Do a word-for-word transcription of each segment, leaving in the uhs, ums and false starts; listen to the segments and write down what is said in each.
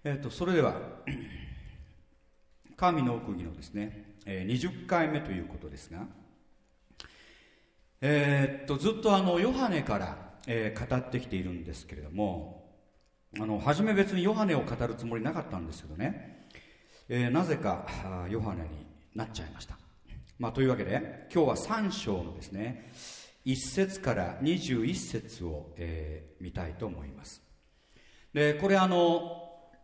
えー、とそれでは神の奥義のですね、えー、にじゅっかいめということですが、えー、とずっとあのヨハネから、えー、語ってきているんですけれども、あの初め別にヨハネを語るつもりなかったんですけどね、えー、なぜかヨハネになっちゃいました。まあ、というわけで今日はさん章のですねいっ節からにじゅういち節を、えー、見たいと思います。でこれあの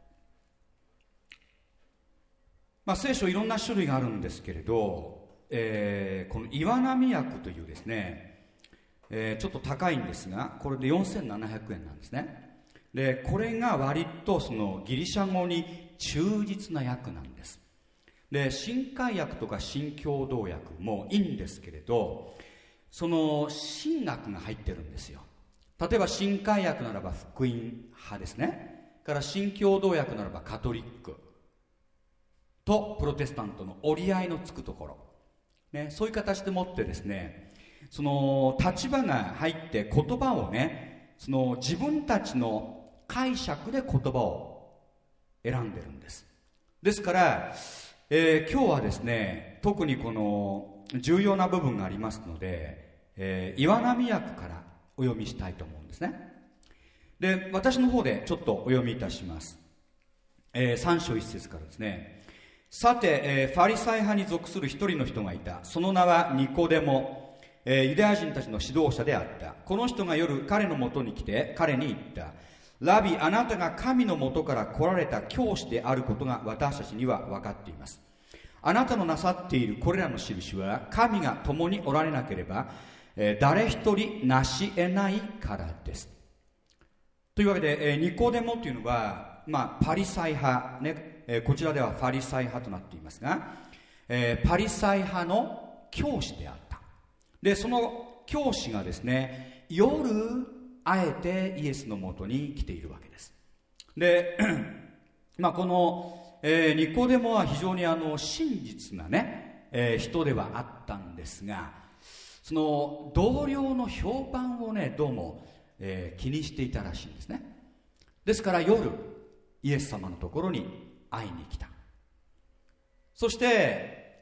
まあ、聖書いろんな種類があるんですけれど、えー、この岩波訳というですね、えー、ちょっと高いんですが、これでよんせんななひゃくえんなんですね。でこれが割とそのギリシャ語に忠実な訳なんです。で新海訳とか新共同訳もいいんですけれど、その神学が入ってるんですよ。例えば新海訳ならば福音派ですね、から新共同訳ならばカトリックとプロテスタントの折り合いのつくところ、ね、そういう形でもってですね、その立場が入って言葉をね、その自分たちの解釈で言葉を選んでるんです。ですから、えー、今日はですね、特にこの重要な部分がありますので、えー、岩波訳からお読みしたいと思うんですね。で私の方でちょっとお読みいたします。えー、さん章いち節からですね。さて、えー、ファリサイ派に属する一人の人がいた。その名はニコデモ、えー、ユダヤ人たちの指導者であった。この人が夜彼のもとに来て彼に言った。ラビ、あなたが神のもとから来られた教師であることが私たちには分かっています。あなたのなさっているこれらの印は神が共におられなければ、えー、誰一人なし得ないからです。というわけで、えー、ニコデモというのは、まあ、パリサイ派ね、えー、こちらではファリサイ派となっていますが、えー、パリサイ派の教師であった。でその教師がですね、夜あえてイエスのもとに来ているわけです。で、まあ、この、えー、ニコデモは非常にあの真実なね、えー、人ではあったんですが、その同僚の評判をね、どうも、えー、気にしていたらしいんですね。ですから夜イエス様のところに会いに来た。そして、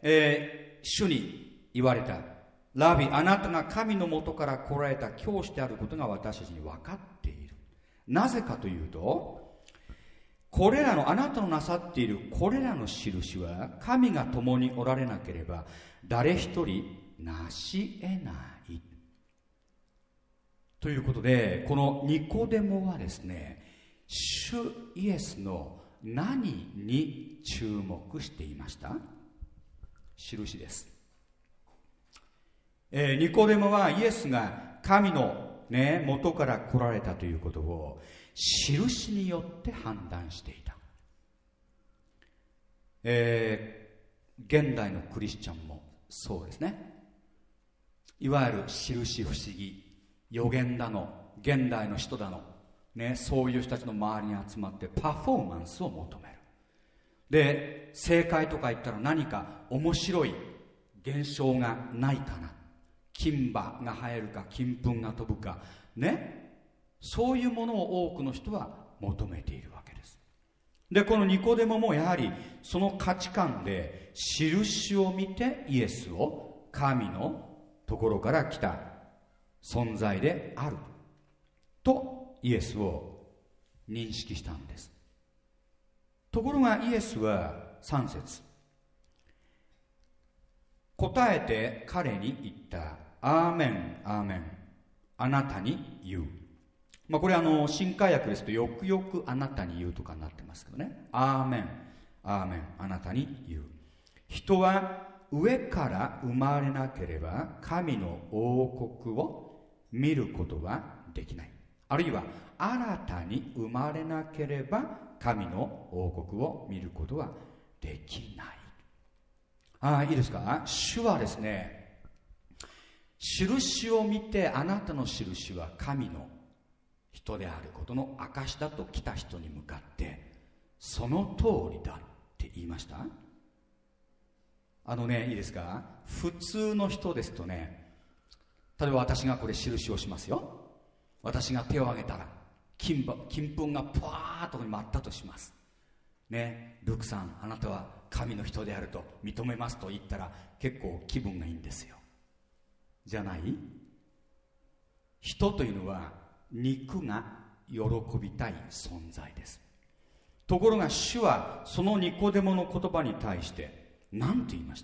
えー、主に言われた。ラビ、あなたが神のもとから来られた教師であることが私たちに分かっている。なぜかというと、これらのあなたのなさっているこれらの印は神が共におられなければ誰一人なし得ないということで、このニコデモはですね、主イエスの何に注目していました？印です。えー、ニコデモはイエスが神の、ね、元から来られたということを印によって判断していた。えー、現代のクリスチャンもそうですね。いわゆる印不思議、予言だの、現代の人だのね、そういう人たちの周りに集まってパフォーマンスを求める。で正解とか言ったら何か面白い現象がないかな、金馬が生えるか金粉が飛ぶかね、そういうものを多くの人は求めているわけです。でこのニコデモもやはりその価値観で印を見てイエスを神のところから来た存在であるとイエスを認識したんです。ところがイエスはさん節、答えて彼に言った。アーメンアーメン、あなたに言う。まあ、これあの新海訳ですとよくよくあなたに言うとかになってますけどね。アーメンアーメン、あなたに言う。人は上から生まれなければ神の王国を見ることはできない。あるいは新たに生まれなければ神の王国を見ることはできない。ああ、いいですか。主はですね、印を見てあなたの印は神の人であることの証だと来た人に向かってその通りだって言いました。あのね、いいですか。普通の人ですとね、例えば私がこれ印をしますよ。私が手を挙げたら金金粉がパーッと舞ったとします。 ね、ルークさん、あなたは神の人であると認めますと言ったら結構気分がいいんですよ。じゃない？人というのは肉が喜びたい存在です。ところが主はそのニコデモの言葉に対して何て言いました？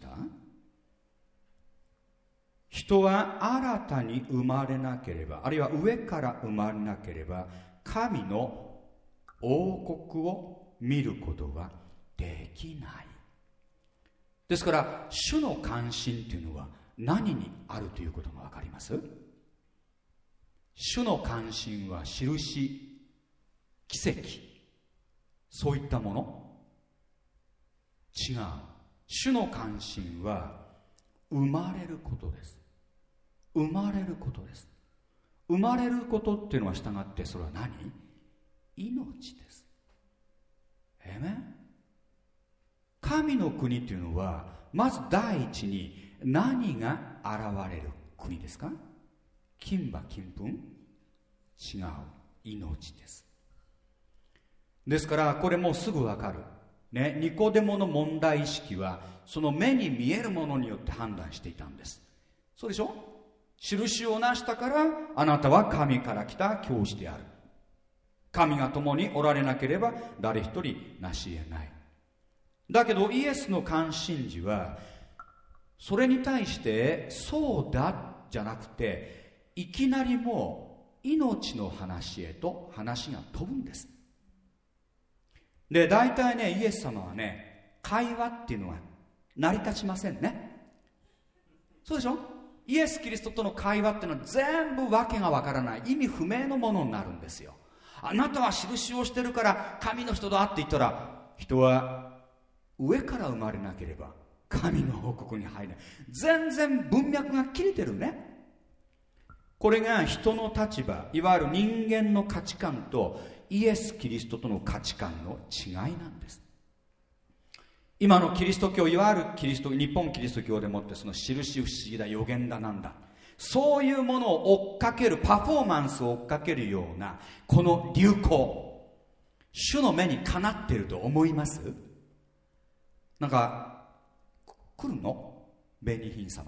人は新たに生まれなければ、あるいは上から生まれなければ神の王国を見ることはできない。ですから主の関心というのは何にあるということが分かります？主の関心は印、奇跡、そういったもの？違う。主の関心は生まれることです。生まれることです。生まれることっていうのは従ってそれは何？命です。えめ？神の国というのはまず第一に何が現れる国ですか？金馬金粉？違う。命です。ですからこれもうすぐわかる、ね、ニコデモの問題意識はその目に見えるものによって判断していたんです。そうでしょ？印をなしたからあなたは神から来た教師である。神が共におられなければ誰一人なし得ない。だけどイエスの関心事はそれに対してそうだじゃなくて、いきなりもう命の話へと話が飛ぶんです。で、大体ね、イエス様はね、会話っていうのは成り立ちませんね。そうでしょ？イエス・キリストとの会話っていうのは全部わけがわからない、意味不明のものになるんですよ。あなたは印をしてるから神の人だって言ったら、人は上から生まれなければ神の王国に入れない。全然文脈が切れてるね。これが人の立場、いわゆる人間の価値観とイエス・キリストとの価値観の違いなんです。今のキリスト教、いわゆるキリスト日本キリスト教でもってその印不思議だ、予言だなんだ、そういうものを追っかける、パフォーマンスを追っかけるようなこの流行、主の目にかなっていると思います？なんか来るの？紅姫様、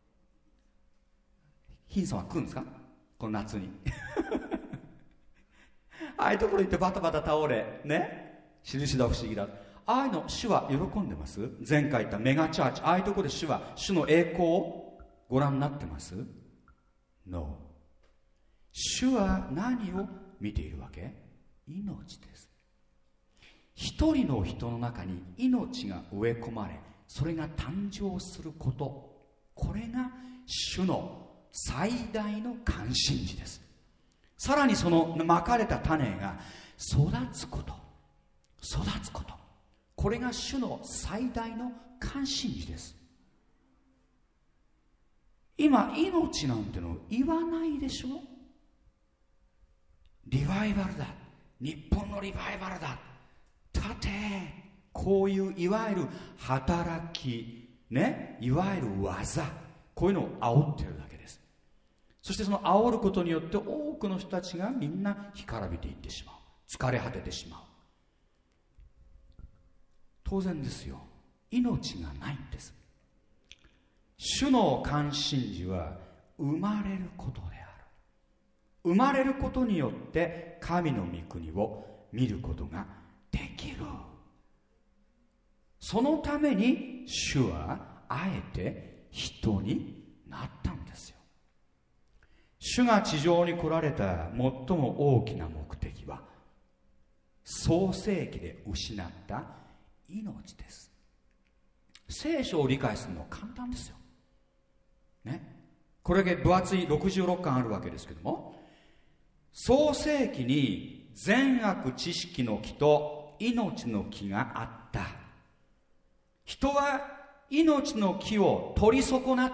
姫様来るんですか？この夏にああいうところ行ってバタバタ倒れね、印だ不思議だ、ああいうの主は喜んでます？前回言ったメガチャーチ、ああいうところで主は主の栄光をご覧になってます？ No。 主は何を見ているわけ？命です。一人の人の中に命が植え込まれ、それが誕生すること、これが主の最大の関心事です。さらにそのまかれた種が育つこと、育つこと、これが主の最大の関心事です。今命なんての言わないでしょ。リバイバルだ、日本のリバイバルだ、立て、こういういわゆる働きね、いわゆる技、こういうのを煽ってるだけです。そしてその煽ることによって多くの人たちがみんな干からびていってしまう、疲れ果ててしまう。当然ですよ、命がないんです。主の関心事は生まれることである。生まれることによって神の御国を見ることができる。そのために主はあえて人になったんですよ。主が地上に来られた最も大きな目的は創世記で失った命です。聖書を理解するのは簡単ですよ、ね、これだけ分厚いろくじゅうろっかんあるわけですけども、創世記に善悪知識の木と命の木があった。人は命の木を取り損なった。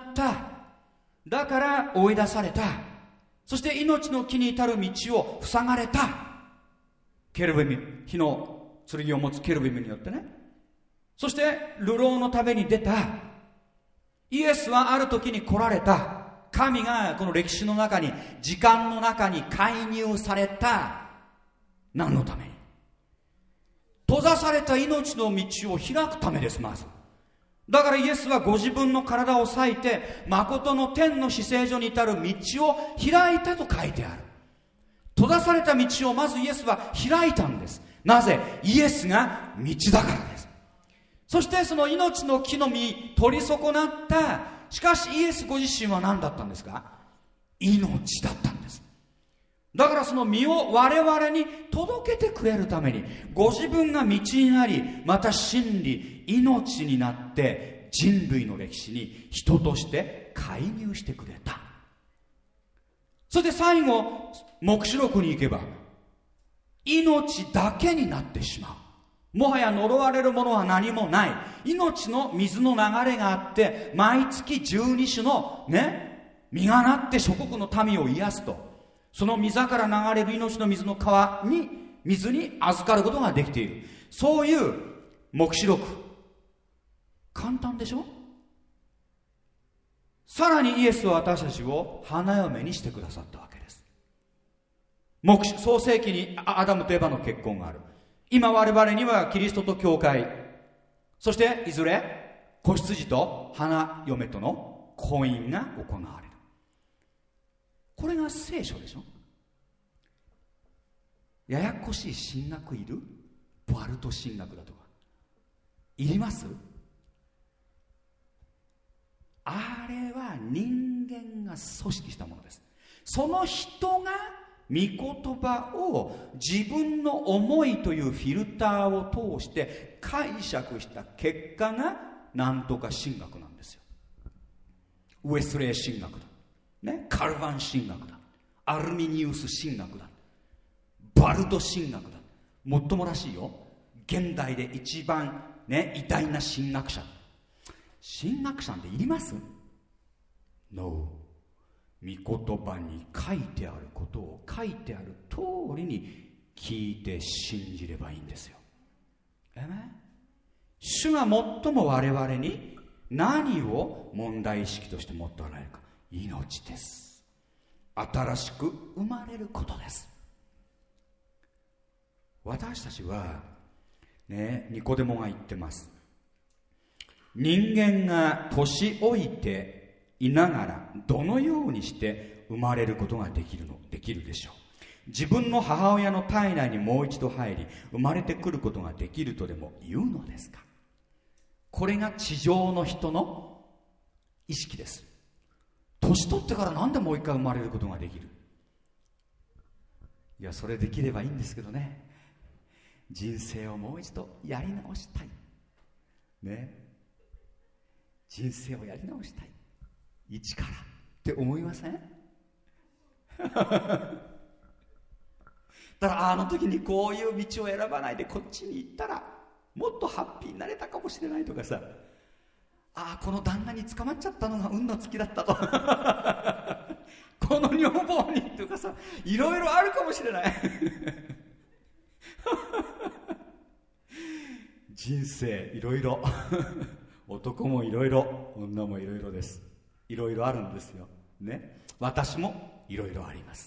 だから追い出された。そして命の木に至る道を塞がれた。ケルビム、火の剣を持つケルビムによってね。そして流浪の旅に出た。イエスはある時に来られた。神がこの歴史の中に、時間の中に介入された。何のために？閉ざだされた命の道を開くためです。まずだからイエスはご自分の体を裂いて誠の天の至聖所に至る道を開いたと書いてある。閉ざされた道をまずイエスは開いたんです。なぜ？イエスが道だからです。そしてその命の木の実取り損なった、しかしイエスご自身は何だったんですか？命だったんです。だからその実を我々に届けてくれるためにご自分が道になり、また真理、命になって人類の歴史に人として介入してくれた。そして最後黙示録に行けば命だけになってしまう。もはや呪われるものは何もない。命の水の流れがあって、毎月じゅうに種のね実がなって諸国の民を癒すと、その溝から流れる命の水の川に水に預かることができている。そういう黙示録、簡単でしょ。さらにイエスは私たちを花嫁にしてくださったわけです。黙示創世記にアダムとエバの結婚がある。今我々にはキリストと教会、そしていずれ子羊と花嫁との婚姻が行われる。これが聖書でしょ。ややこしい神学いる？バルト神学だとかいります？あれは人間が組織したものです。その人が御言葉を自分の思いというフィルターを通して解釈した結果がなんとか神学なんですよ。ウェスレー神学だ、ね、カルバン神学だ、アルミニウス神学だ、バルト神学だ。もっともらしいよ、現代で一番、ね、偉大な神学者。神学者っていります？ No。 御言葉に書いてあることを書いてある通りに聞いて信じればいいんですよ。えめ？主が最も我々に何を問題意識として持っておられるか。命です。新しく生まれることです。私たちはね、ニコデモが言ってます。人間が年老いていながらどのようにして生まれることができるのできるでしょう。自分の母親の体内にもう一度入り生まれてくることができるとでも言うのですか。これが地上の人の意識です。年取ってからなんでもう一回生まれることができる。いや、それできればいいんですけどね。人生をもう一度やり直したいね。人生をやり直したい、一からって思いません？だからあの時にこういう道を選ばないでこっちに行ったらもっとハッピーになれたかもしれないとかさ、ああこの旦那に捕まっちゃったのが運の尽きだったとこの女房にとかさ、いろいろあるかもしれない人生いろいろ男もいろいろ、女もいろいろです。いろいろあるんですよね。私もいろいろあります。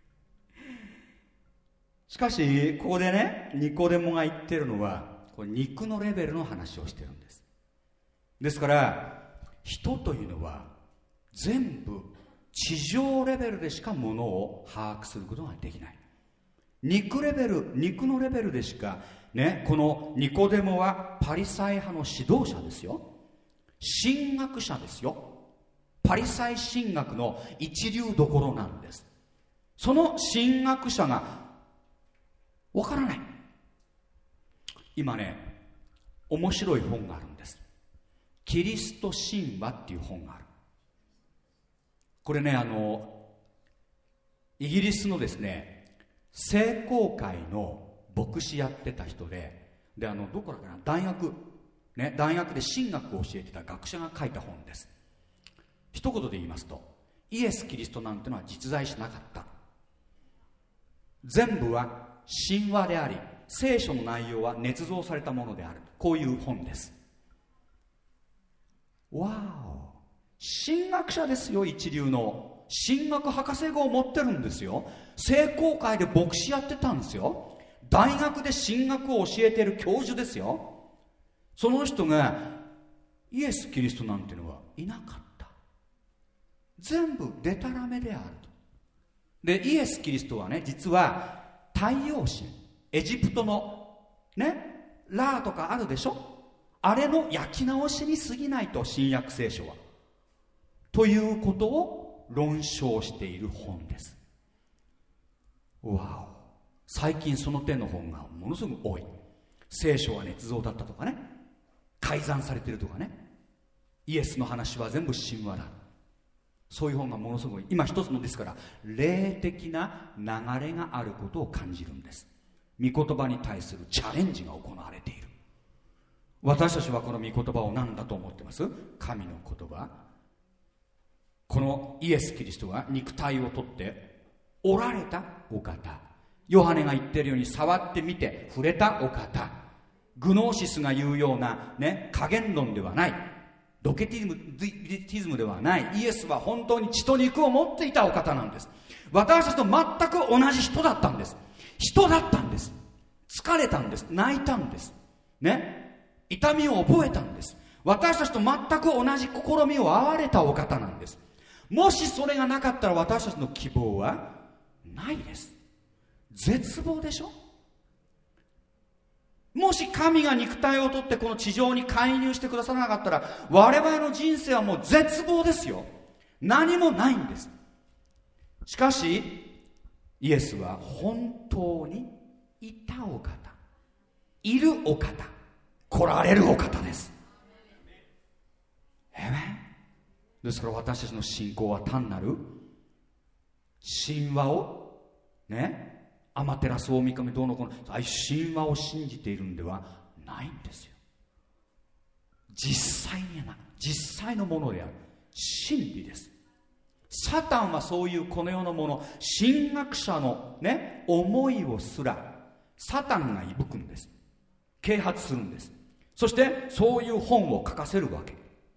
しかしここでね、ニコデモが言ってるのはこれ肉のレベルの話をしてるんです。ですから人というのは全部地上レベルでしかものを把握することができない。肉レベル、肉のレベルでしかね、このニコデモはパリサイ派の指導者ですよ。神学者ですよ。パリサイ神学の一流どころなんです。その神学者がわからない。今ね、面白い本があるんです。キリスト神話っていう本がある。これね、あのイギリスのですね、聖公会の牧師やってた人で、であのどこだかな、大学ね、大学で神学を教えてた学者が書いた本です。一言で言いますと、イエス・キリストなんてのは実在しなかった。全部は神話であり、聖書の内容は捏造されたものである。こういう本です。わお、神学者ですよ。一流の神学博士号を持ってるんですよ。聖公会で牧師やってたんですよ。 大学で神学を教えている教授ですよ。その人がイエス・キリストなんていうのはいなかった。全部デタラメであると。で、イエス・キリストはね、実は太陽神、エジプトのね、ラーとかあるでしょ、あれの焼き直しに過ぎないと、新約聖書はということを論証している本です。わお、最近その手の本がものすごく多い。聖書は捏造だったとかね、改ざんされてるとかね、イエスの話は全部神話だ、そういう本がものすごい今一つの、ですから霊的な流れがあることを感じるんです。御言葉に対するチャレンジが行われている。私たちはこの御言葉を何だと思ってます？神の言葉。このイエス・キリストが肉体をとっておられたお方、ヨハネが言っているように触ってみて触れたお方、グノーシスが言うような、ね、加減論ではない、ドケティズム、ティズムではない、イエスは本当に血と肉を持っていたお方なんです。私たちと全く同じ人だったんです。人だったんです。疲れたんです。泣いたんですね、痛みを覚えたんです。私たちと全く同じ試みを遭われたお方なんです。もしそれがなかったら私たちの希望はないです。絶望でしょ。もし神が肉体をとってこの地上に介入してくださらなかったら、我々の人生はもう絶望ですよ。何もないんです。しかしイエスは本当にいたお方、いるお方、来られるお方です。えー、ですから私たちの信仰は単なる神話をね、アマテラス大神どうのこのああいう神話を信じているんではないんですよ。実際にはな、実際のものである真理です。サタンはそういうこの世のもの、神学者のね、思いをすらサタンがいぶくんです。啓発するんです。そしてそういう本を書かせるわけ。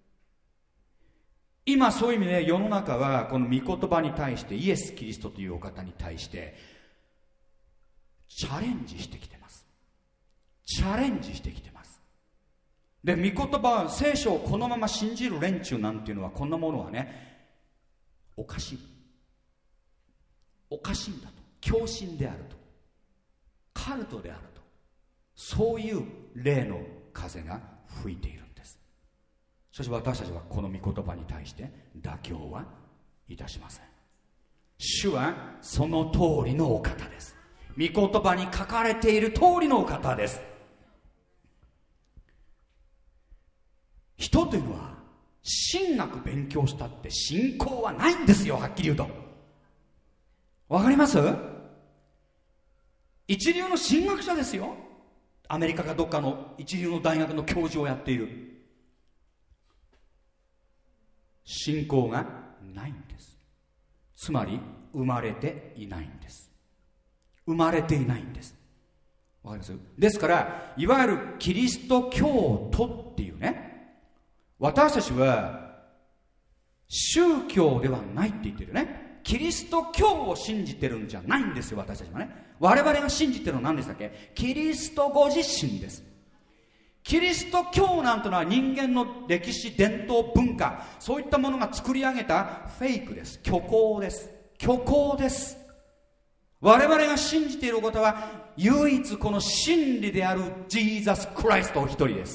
今そういう意味で世の中はこの御言葉に対して、イエス・キリストというお方に対してチャレンジしてきてます。チャレンジしてきてます。で、御言葉、聖書をこのまま信じる連中なんていうのは、こんなものはね、おかしい、おかしいんだと、狂信であると、カルトであると、そういう霊の風が吹いているんです。しかし私たちはこの御言葉に対して妥協はいたしません。主はその通りのお方です。御言葉に書かれている通りのお方です。人というのは神学勉強したって信仰はないんですよ。はっきり言うとわかります？一流の神学者ですよ。アメリカかどっかの一流の大学の教授をやっている。信仰がないんです。つまり生まれていないんです。生まれていないんです。わかります？ですからいわゆるキリスト教徒っていうね、私たちは宗教ではないって言ってるね。キリスト教を信じてるんじゃないんですよ。私たちはね、我々が信じてるのは何でしたっけ？キリストご自身です。キリスト教なんてのは人間の歴史、伝統、文化、そういったものが作り上げたフェイクです。虚構です。虚構です。我々が信じていることは唯一この真理であるジーザス・クライストお一人です。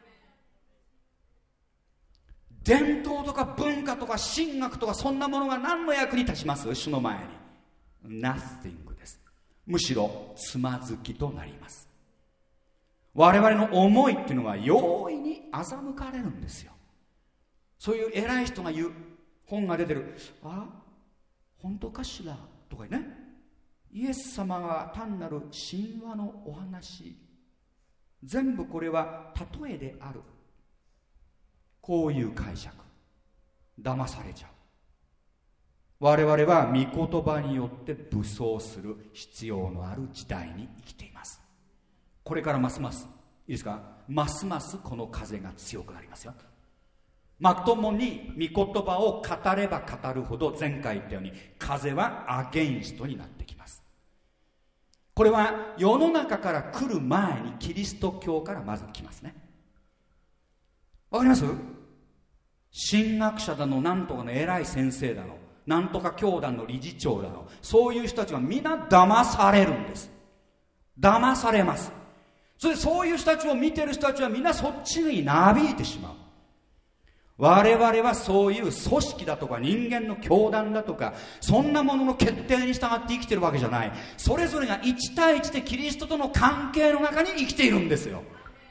伝統とか文化とか神学とかそんなものが何の役に立ちます？主の前に Nothing です。むしろつまずきとなります。我々の思いっていうのは容易に欺かれるんですよ。そういう偉い人が言う本が出てる、あ、本当かしらとかね、イエス様が単なる神話のお話、全部これは例えである、こういう解釈、騙されちゃう。我々は御言葉によって武装する必要のある時代に生きています。これからますますいいですか、ますますこの風が強くなりますよ。まともに御言葉を語れば語るほど、前回言ったように風はアゲインストになってきます。 これは世の中から来る前にキリスト教からまず来ますね。わかります？神学者だの、なんとかの偉い先生だの、なんとか教団の理事長だの、そういう人たちがみんな騙されるんです。騙されます。それでそういう人たちを見てる人たちはみんなそっちになびいてしまう。我々はそういう組織だとか人間の教団だとかそんなものの決定に従って生きてるわけじゃない。それぞれが一対一でキリストとの関係の中に生きているんですよ。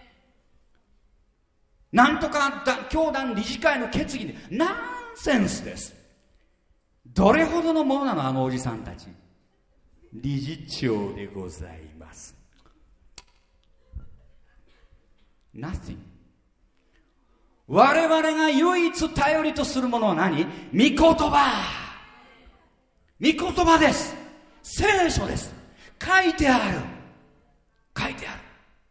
なんとか教団理事会の決議でナンセンスです。どれほどのものなのあのおじさんたち。理事長でございます。 Nothing。 我々が唯一頼りとするものは何？御言葉。御言葉です。聖書です。書いてある。書いてある。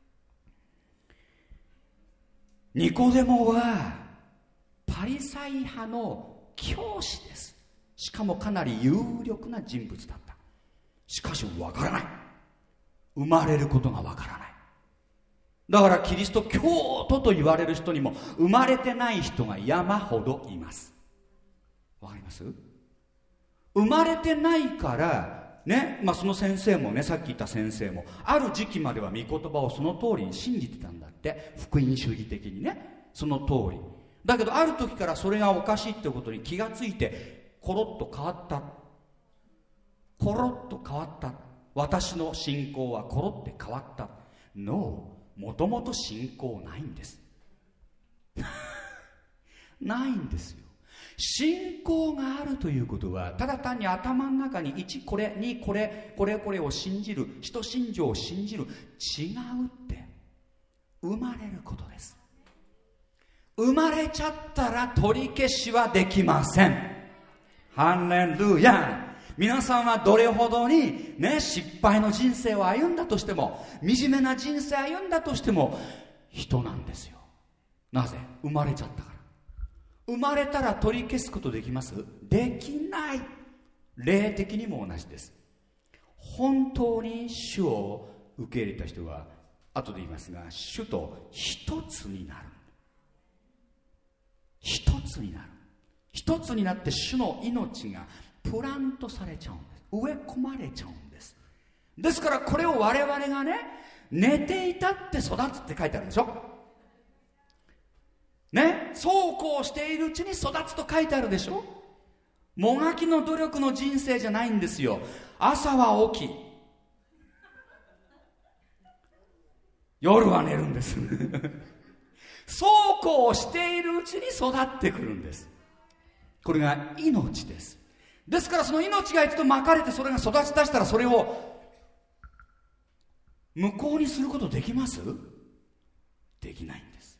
ニコデモはパリサイ派の教師です。しかもかなり有力な人物だった。しかしわからない。生まれることがわからない。だからキリスト教徒と言われる人にも生まれてない人が山ほどいます。わかります？生まれてないからね、まあ、その先生もね、さっき言った先生もある時期までは御言葉をその通りに信じてたんだって。福音主義的にね、その通りだけどある時からそれがおかしいってことに気がついてコロッと変わった。コロッと変わった。私の信仰はコロッて変わった。 No、 もともと信仰ないんですないんですよ。信仰があるということはただ単に頭の中にいちこれにこれこれこれを信じる、人信条を信じる、違うって生まれることです。生まれちゃったら取り消しはできません。ハレルヤ。皆さんはどれほどにね、失敗の人生を歩んだとしても、惨めな人生を歩んだとしても人なんですよ。なぜ？生まれちゃったから。生まれたら取り消すことできます？できない。霊的にも同じです。本当に主を受け入れた人は後で言いますが、主と一つになる。一つになる。一つになって主の命がプラントされちゃうんです。植え込まれちゃうんです。ですからこれを我々がね、寝ていたって育つって書いてあるでしょね。そうこうしているうちに育つと書いてあるでしょ。もがきの努力の人生じゃないんですよ。朝は起き夜は寝るんですそうこうしているうちに育ってくるんです。これが命です。ですからその命が一度まかれてそれが育ち出したらそれを無効にすることできます？できないんです。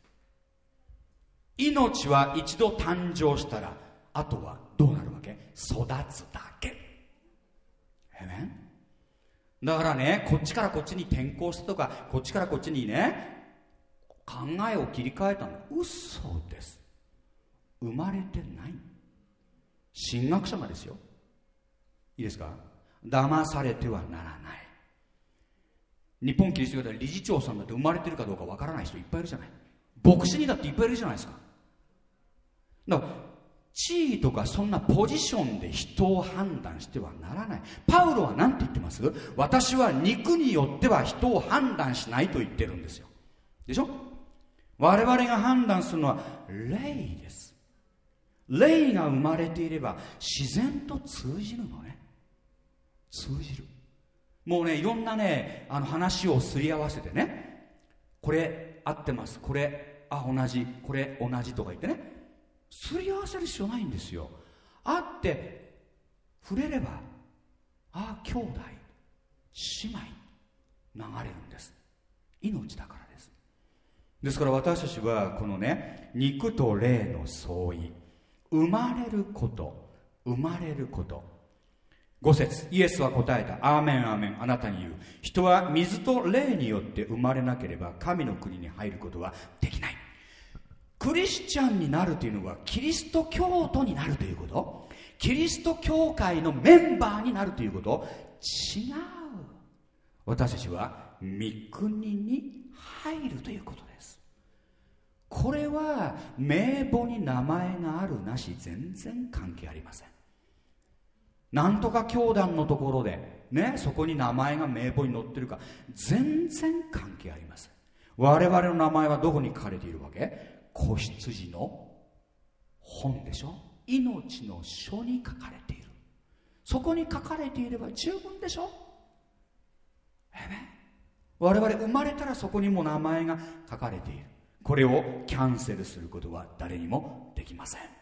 命は一度誕生したらあとはどうなるわけ？育つだけ。えめだからね、こっちからこっちに転校したとかこっちからこっちにね考えを切り替えたの嘘です。生まれてない。神学者がですよ。いいですか？騙されてはならない。日本キリスト教では理事長さんだって生まれてるかどうかわからない人いっぱいいるじゃない。牧師にだっていっぱいいるじゃないですか。だから地位とかそんなポジションで人を判断してはならない。パウロは何て言ってます？私は肉によっては人を判断しないと言ってるんですよ。でしょ？我々が判断するのは霊です。霊が生まれていれば自然と通じるのね。通じる。もうね、いろんなね、あの話をすり合わせてね、これ合ってます、これあ同じ、これ同じとか言ってね、すり合わせる必要ないんですよ。会って触れれば、ああ兄弟姉妹流れるんです。命だからです。ですから私たちはこのね、肉と霊の相違、生まれること、生まれること。ご節、イエスは答えた。アーメンアーメン、あなたに言う。人は水と霊によって生まれなければ神の国に入ることはできない。クリスチャンになるというのはキリスト教徒になるということ、キリスト教会のメンバーになるということ、違う。 私たちは御国に入るということです。これは名簿に名前があるなし全然関係ありません。なんとか教団のところでね、そこに名前が名簿に載ってるか全然関係ありません。我々の名前はどこに書かれているわけ？子羊の本でしょ。命の書に書かれている。そこに書かれていれば十分でしょ。えね、我々生まれたらそこにも名前が書かれている。これをキャンセルすることは誰にもできません。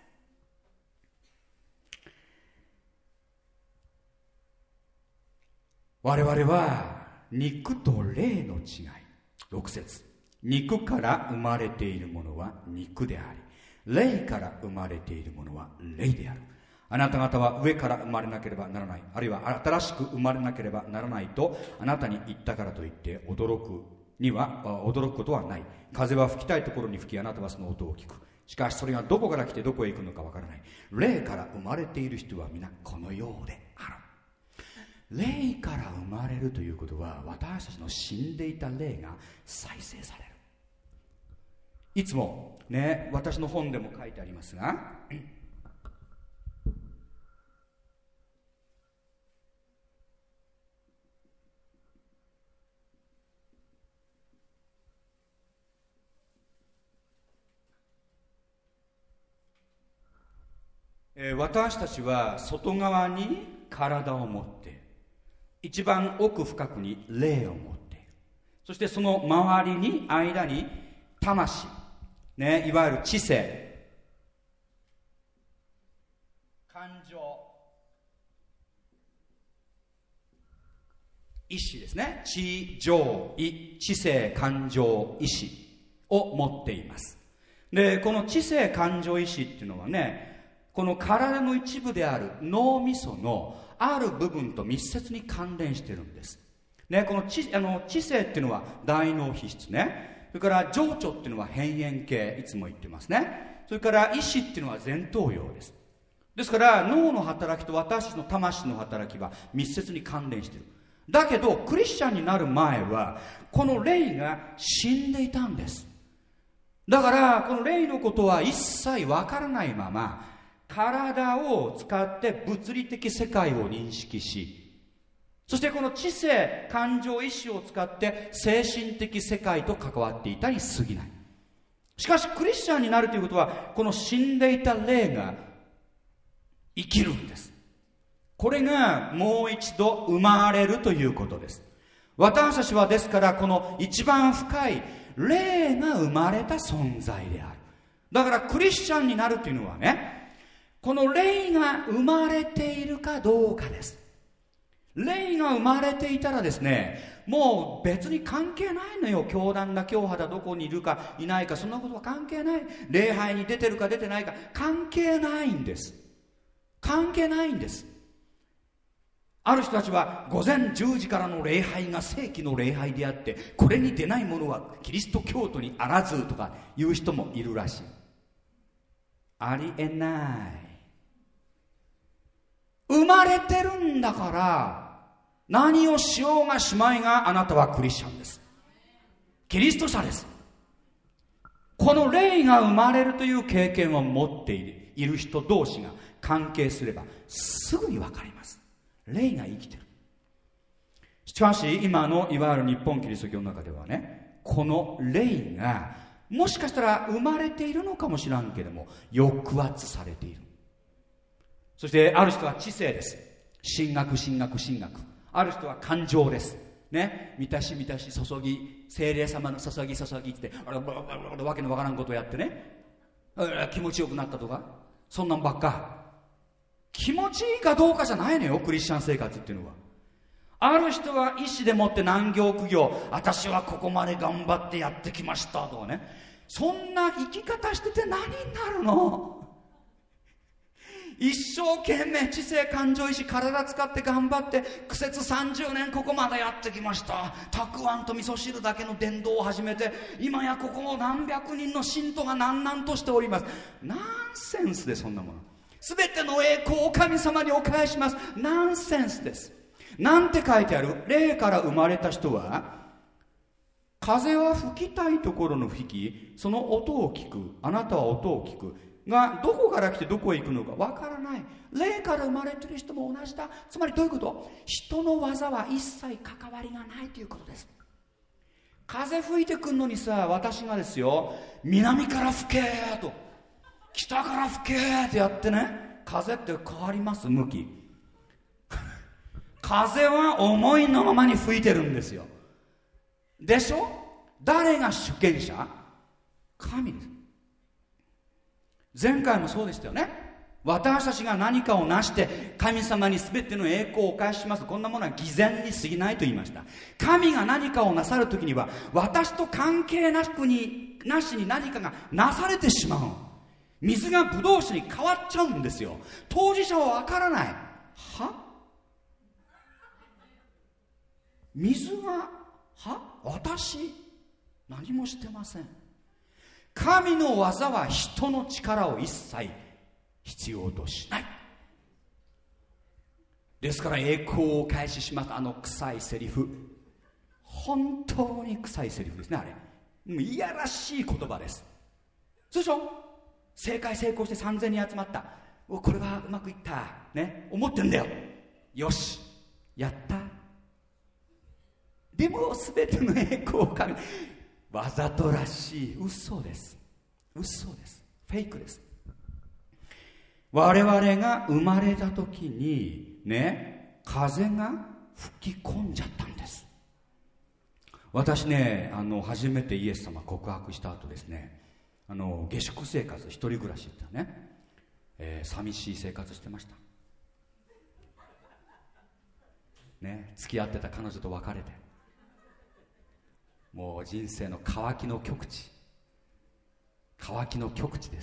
我々は肉と霊の違い。ろく節、肉から生まれているものは肉であり、霊から生まれているものは霊である。あなた方は上から生まれなければならない、あるいは新しく生まれなければならないとあなたに言ったからといって驚くには驚くことはない。風は吹きたいところに吹き、あなたはその音を聞く。しかしそれがどこから来てどこへ行くのかわからない。霊から生まれている人は皆このようである。霊から生まれるということは、私たちの死んでいた霊が再生される。いつもね、私の本でも書いてありますが、えー、私たちは外側に体を持って、一番奥深くに霊を持っている。そしてその周りに間に魂、ね、いわゆる知性、感情、意志ですね。知情意、知性感情意志を持っています。でこの知性感情意志っていうのはね、この体の一部である脳みそのある部分と密接に関連しているんです、ね、この 知, あの知性っていうのは大脳皮質ね、それから情緒っていうのは辺縁系、いつも言ってますね。それから意志っていうのは前頭葉です。ですから脳の働きと私たちの魂の働きは密接に関連している。だけどクリスチャンになる前はこの霊が死んでいたんです。だからこの霊のことは一切わからないまま体を使って物理的世界を認識し、そしてこの知性感情意志を使って精神的世界と関わっていたに過ぎない。しかしクリスチャンになるということは、この死んでいた霊が生きるんです。これがもう一度生まれるということです。私たちはですからこの一番深い霊が生まれた存在である。だからクリスチャンになるというのはね、この霊が生まれているかどうかです。霊が生まれていたらですね、もう別に関係ないのよ。教団だ教派だ、どこにいるかいないか、そんなことは関係ない。礼拝に出てるか出てないか関係ないんです。関係ないんです。ある人たちは午前じゅうじからの礼拝が正規の礼拝であって、これに出ない者はキリスト教徒にあらずとかいう人もいるらしい。ありえない。生まれてるんだから何をしようがしまいがあなたはクリスチャンです。キリスト者です。この霊が生まれるという経験を持っている人同士が関係すればすぐに分かります。霊が生きてる。しかし今のいわゆる日本キリスト教の中ではね、この霊がもしかしたら生まれているのかもしらんけれども抑圧されている。そしてある人は知性です。神学神学神学。ある人は感情ですね。満たし満たし注ぎ、聖霊様の注ぎ注ぎってあれわけのわからんことをやってね、気持ちよくなったとか、そんなんばっか。気持ちいいかどうかじゃないのよ、クリスチャン生活っていうのは。ある人は意志でもって難行苦行、私はここまで頑張ってやってきましたとかね、そんな生き方してて何になるの。一生懸命知性感情意志体使って頑張って苦節さんじゅうねんここまでやってきました。たくあんと味噌汁だけの伝道を始めて今やここを何百人の信徒が南々としております。ナンセンスで、そんなもの全ての栄光を神様にお返しします。ナンセンスです。 なんて書いてある？霊から生まれた人は、風は吹きたいところの吹き、その音を聞く。あなたは音を聞くが、どこから来てどこへ行くのかわからない。霊から生まれている人も同じだ。つまりどういうこと？人の技は一切関わりがないということです。風吹いてくんのにさ、私がですよ、南から吹けーと北から吹けーってやってね、風って変わります？向き風は思いのままに吹いてるんですよ。でしょ？誰が主権者？神です。前回もそうでしたよね。私たちが何かを成して神様に全ての栄光をお返しします。こんなものは偽善に過ぎないと言いました。神が何かをなさるときには、私と関係なくになしに何かがなされてしまう。水がブドウ酒に変わっちゃうんですよ。当事者はわからない。は？水がは？私何もしてません。神の技は人の力を一切必要としない。ですから栄光を開始します。あの臭いセリフ、本当に臭いセリフですね。あれもういやらしい言葉です。そうでしょ？正解成功してさんぜんにん集まった。お、これはうまくいったね、思ってんだよ。よし、やった。でも全ての栄光を神、わざとらしい嘘です。嘘です。フェイクです。我々が生まれた時にね、風が吹き込んじゃったんです。私ね、あの初めてイエス様告白した後ですね、あの下宿生活、一人暮らしってね、えー、寂しい生活してましたね。付き合ってた彼女と別れて、もう人生の渇きの極地、渇きの極地です。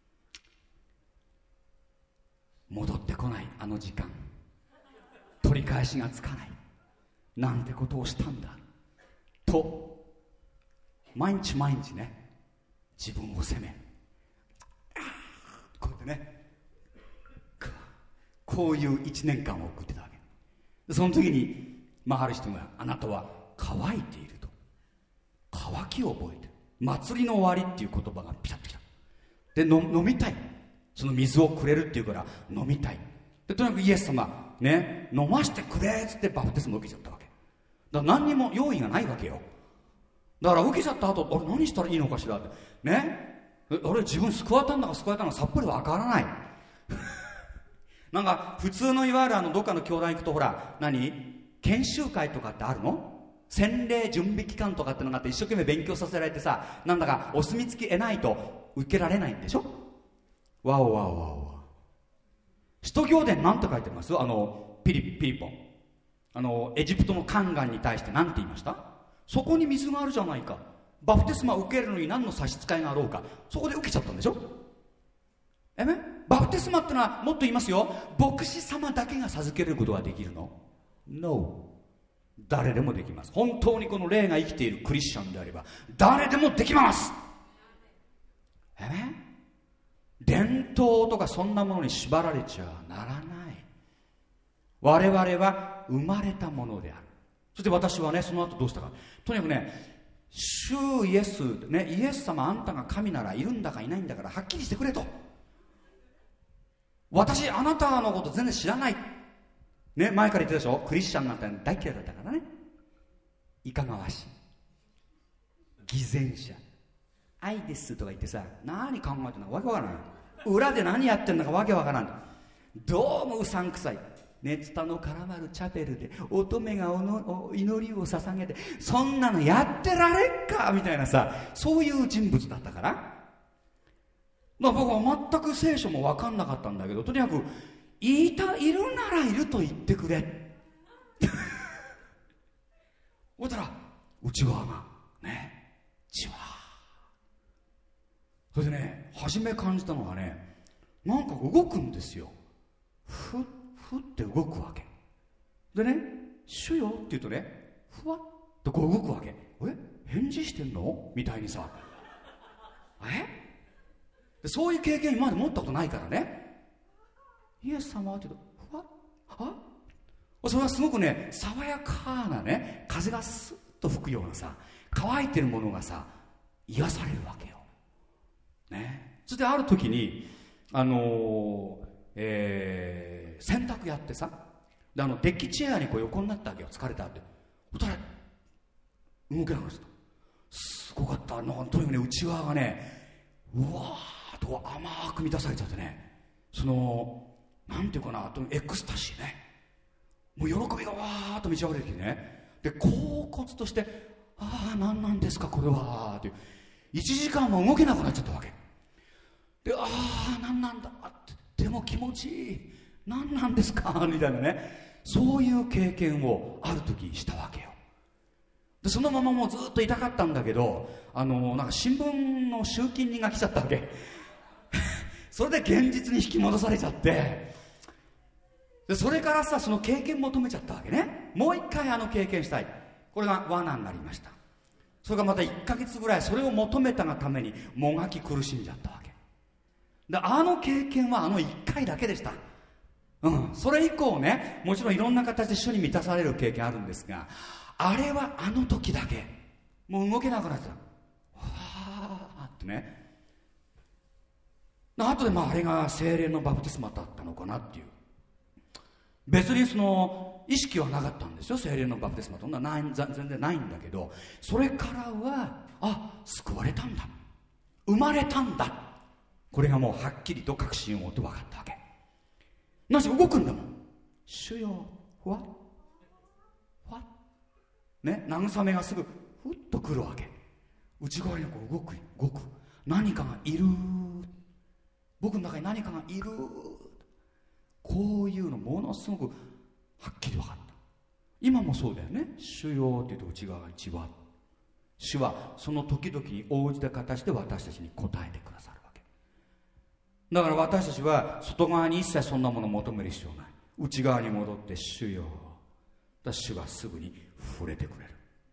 戻ってこないあの時間、取り返しがつかない、なんてことをしたんだと、毎日毎日ね、自分を責め、こうやってね、こういう一年間を送ってたわけ。その時に、まあ、ある人が、あなたは乾いていると。乾きを覚えてる。祭りの終わりっていう言葉がピタッときた。で、の飲みたい。その水をくれるっていうから飲みたい。で、とにかくイエス様ね、飲ましてくれっつってバプテスマ受けちゃったわけ。だから何にも用意がないわけよ。だから受けちゃった後、俺何したらいいのかしらってね、俺自分救われたんだか救われたのかさっぱりわからないなんか普通のいわゆるあのどっかの教団行くと、ほら何研修会とかってあるの？洗礼準備期間とかってのがあって、一生懸命勉強させられてさ、なんだかお墨付き得ないと受けられないんでしょ。わおわおわお。使徒行伝なんて書いてます？あのピリピリポン、あのエジプトのカンガンに対して何て言いました？そこに水があるじゃないか、バプテスマを受けるのに何の差し支えがあろうか、そこで受けちゃったんでしょ。えめバプテスマってのはもっと言いますよ、牧師様だけが授けることができるの？ No、 誰でもできます。本当にこの霊が生きているクリスチャンであれば誰でもできます。えめ伝統とかそんなものに縛られちゃならない。我々は生まれたものである。そして私はね、その後どうしたか、とにかくね、主イエス、ね、イエス様あんたが神ならいるんだかいないんだからはっきりしてくれと。私あなたのこと全然知らないね、前から言ってたでしょ、クリスチャンなんて大嫌いだったからね。いかがわしい偽善者、愛ですとか言ってさ、何考えてんのかわけわからない。裏で何やってんのかわけわからん。どうもうさんくさいね、ツタの絡まるチャペルで乙女がおのお祈りを捧げて、そんなのやってられっかみたいなさ、そういう人物だったから、まあ、僕は全く聖書も分かんなかったんだけど、とにかくいたいるならいると言ってくれそしたら内側がね、じわー、それでね、初め感じたのはね、なんか動くんですよ。ふっふって動くわけでね、主よって言うとね、ふわっとこう動くわけ。え、返事してんのみたいにさ、えそういう経験今まで持ったことないからね。イエス様はって言うと、ふわっ、あそれはすごくね、爽やかなね、風がスッと吹くようなさ、乾いてるものがさ、癒されるわけよ。ね。そしてある時に、あのー、えー、洗濯やってさ、であのデッキチェアにこう横になったわけよ、疲れたって。そしたら動けなくなった。すごかった。なんかとにかくね、内側がね、うわーっと甘く満たされちゃってね、そのなんていうかな、エクスタシーね、もう喜びがわーっと満ち溢れてきてね、で恍惚として、ああ何なんですかこれはっていう、いちじかんも動けなくなっちゃったわけで、ああ何なんだって、でも気持ちいい、何なんですかみたいなね、そういう経験をある時したわけよ。でそのままもうずっと痛かったんだけど、あのなんか新聞の集金人が来ちゃったわけそれで現実に引き戻されちゃって、でそれからさ、その経験求めちゃったわけね。もう一回あの経験したい。これが罠になりました。それがまたいっかげつぐらいそれを求めたがためにもがき苦しんじゃったわけで、あの経験はあのいっかいだけでした。うん、それ以降ね、もちろんいろんな形で主に満たされる経験あるんですが、あれはあの時だけ、もう動けなくなっちゃう、はーってね。あとでまああれが聖霊のバプテスマだったのかなっていう、別にその意識はなかったんですよ、聖霊のバプテスマとはない、全然ないんだけど、それからはあ、救われたんだ、生まれたんだ、これがもうはっきりと確信を持って分かったわけ。なぜ動くんだもん、主よふわふわね、慰めがすぐふっと来るわけ。内側にこう動く動く何かがいる、僕の中に何かがいる、こういうのものすごくはっきり分かった。今もそうだよね。主よって言うと内側がじわっ、主はその時々に応じた形で私たちに応えてくださるわけだから、私たちは外側に一切そんなものを求める必要ない。内側に戻って主よ、だ主はすぐに触れてくれる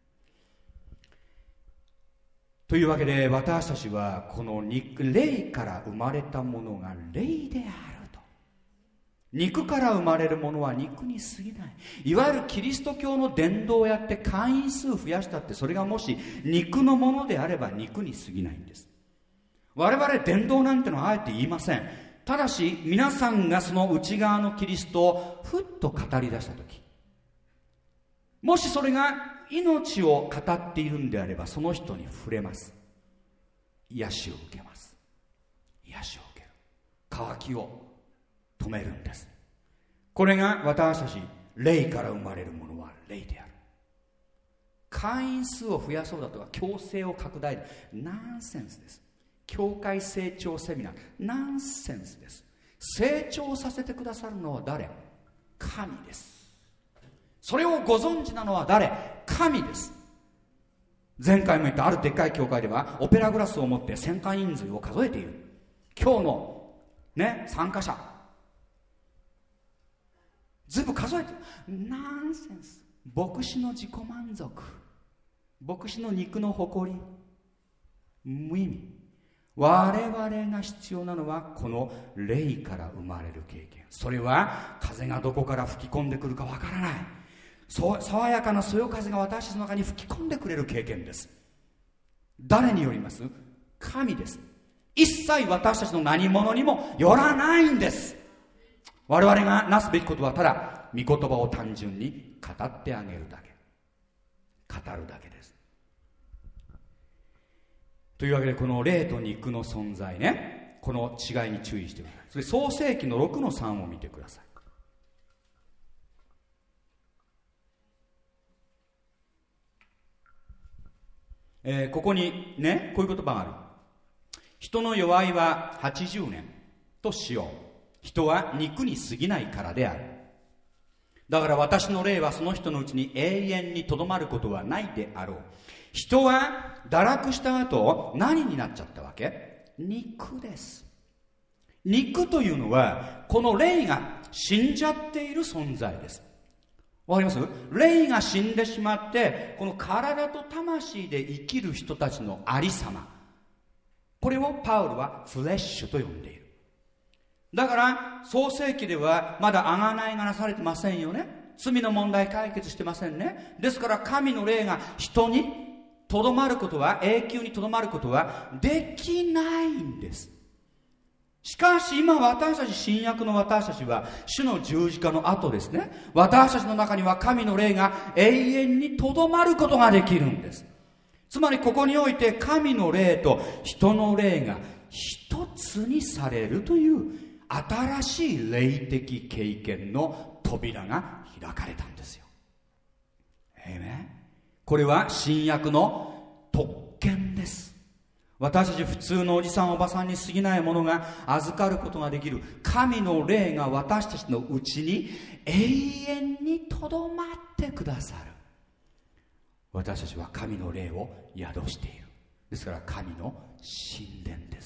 というわけで、私たちはこの肉、霊から生まれたものが霊であると。肉から生まれるものは肉に過ぎない。いわゆるキリスト教の伝道をやって会員数増やしたって、それがもし肉のものであれば肉に過ぎないんです。我々伝道なんてのはあえて言いません。ただし皆さんがその内側のキリストをふっと語り出したとき、もしそれが命を語っているんであれば、その人に触れます。癒しを受けます。癒しを受ける、渇きを止めるんです。これが私たち霊から生まれるものは霊である。会員数を増やそうだとか強制を拡大で、ナンセンスです。教会成長セミナー、ナンセンスです。成長させてくださるのは誰？神です。それをご存知なのは誰？神です。前回も言ったあるでっかい教会ではオペラグラスを持って参加人数を数えている。今日のね、参加者全部数えてる。ナンセンス。牧師の自己満足、牧師の肉の誇り、無意味。我々が必要なのはこの霊から生まれる経験。それは風がどこから吹き込んでくるかわからない、そう爽やかなそよ風が私たちの中に吹き込んでくれる経験です。誰によります？神です。一切私たちの何者にもよらないんです。我々がなすべきことはただ御言葉を単純に語ってあげるだけ、語るだけです。というわけで、この霊と肉の存在ね、この違いに注意してください。それ創世記のろくのさんを見てください。えー、ここにね、こういう言葉がある。人の弱いははちじゅうねんとしよう。人は肉に過ぎないからである。だから私の霊はその人のうちに永遠にとどまることはないであろう。人は堕落した後何になっちゃったわけ？肉です。肉というのはこの霊が死んじゃっている存在です。わかります？霊が死んでしまってこの体と魂で生きる人たちのありさま、これをパウルはフレッシュと呼んでいる。だから創世記ではまだ贖いがなされてませんよね。 罪の問題解決してませんね。ですから神の霊が人にとどまることは、永久にとどまることはできないんです。しかし今私たち、新約の私たちは主の十字架の後ですね、私たちの中には神の霊が永遠にとどまることができるんです。つまりここにおいて神の霊と人の霊が一つにされるという新しい霊的経験の扉が開かれたんですよ。ええね、これは新約の特権です。私たち普通のおじさんおばさんに過ぎないものが預かることができる神の霊が私たちのうちに永遠にとどまってくださる。私たちは神の霊を宿している。ですから神の神殿です。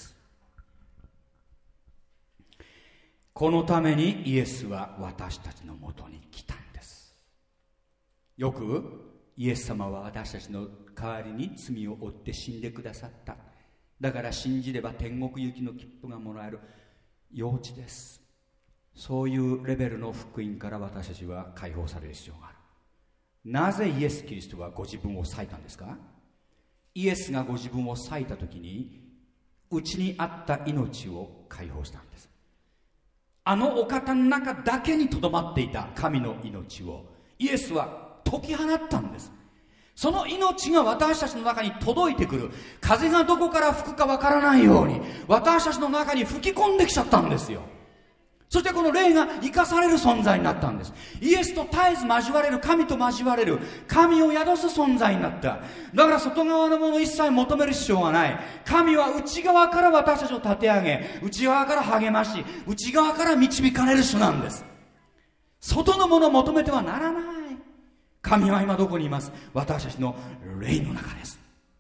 このためにイエスは私たちのもとに来たんです。よくイエス様は私たちの代わりに罪を負って死んでくださった。だから信じれば天国行きの切符がもらえる。幼稚です。そういうレベルの福音から私たちは解放される必要がある。なぜイエス・キリストはご自分を裂いたんですか？イエスがご自分を裂いた時にうちにあった命を解放したんです。あのお方の中だけにとどまっていた神の命をイエスは解き放ったんです。その命が私たちの中に届いてくる。風がどこから吹くかわからないように私たちの中に吹き込んできちゃったんですよ。そしてこの霊が生かされる存在になったんです。イエスと絶えず交われる、神と交われる、神を宿す存在になった。だから外側のものを一切求める必要がない。神は内側から私たちを立て上げ、内側から励まし、内側から導かれる主なんです。外のものを求めてはならない。神は今どこにいます？私たちの霊の中です。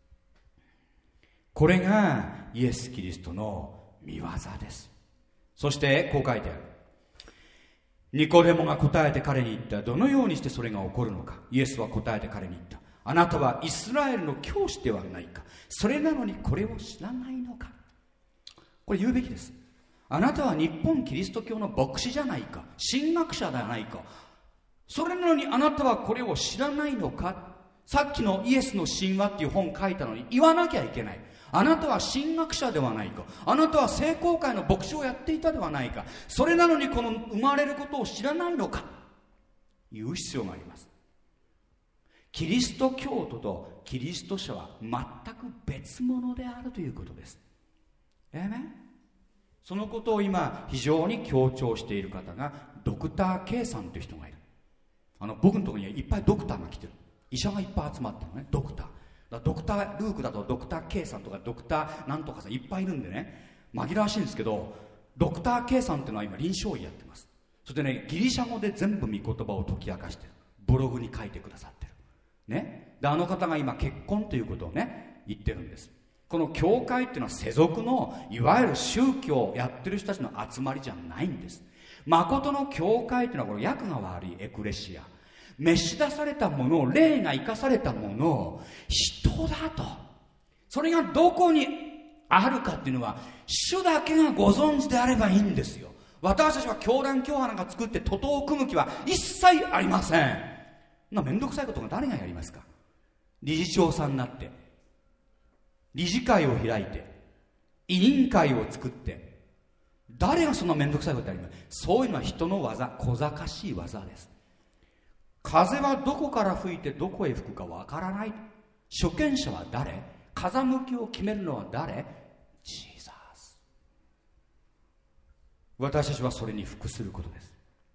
これがイエス・キリストの御業です。そしてこう書いてある。ニコデモが答えて彼に言った。どのようにしてそれが起こるのか。イエスは答えて彼に言った。あなたはイスラエルの教師ではないか。それなのにこれを知らないのか。これ言うべきです。あなたは日本キリスト教の牧師じゃないか、神学者ではないか。それなのにあなたはこれを知らないのか。さっきのイエスの神話っていう本書いたのに言わなきゃいけない。あなたは神学者ではないか。あなたは聖公会の牧師をやっていたではないか。それなのにこの生まれることを知らないのか。言う必要があります。キリスト教徒とキリスト者は全く別物であるということです。ええね。そのことを今非常に強調している方がドクター K さんという人がいる。あの僕のところにはいっぱいドクターが来てる。医者がいっぱい集まってるのね、ドクター。だドクタールークだとドクター K さんとかドクターなんとかさんいっぱいいるんでね、紛らわしいんですけど、ドクター K さんっていうのは今臨床医やってます。それでね、ギリシャ語で全部御言葉を解き明かしてる。ブログに書いてくださってるね。であの方が今結婚ということをね言ってるんです。この教会っていうのは世俗のいわゆる宗教をやってる人たちの集まりじゃないんです。誠の教会っていうのはこれ訳が悪いエクレシア、召し出されたものを、霊が生かされたものを人だと、それがどこにあるかっていうのは主だけがご存知であればいいんですよ。私たちは教団教派なんか作って徒党を組む気は一切ありません。なめんどくさいことが誰がやりますか。理事長さんになって理事会を開いて委員会を作って、誰がそんなめんどくさいことやります。そういうのは人の技、小賢しい技です。風はどこから吹いてどこへ吹くかわからない。主権者は誰？風向きを決めるのは誰？ジーザス。私たちはそれに服することです。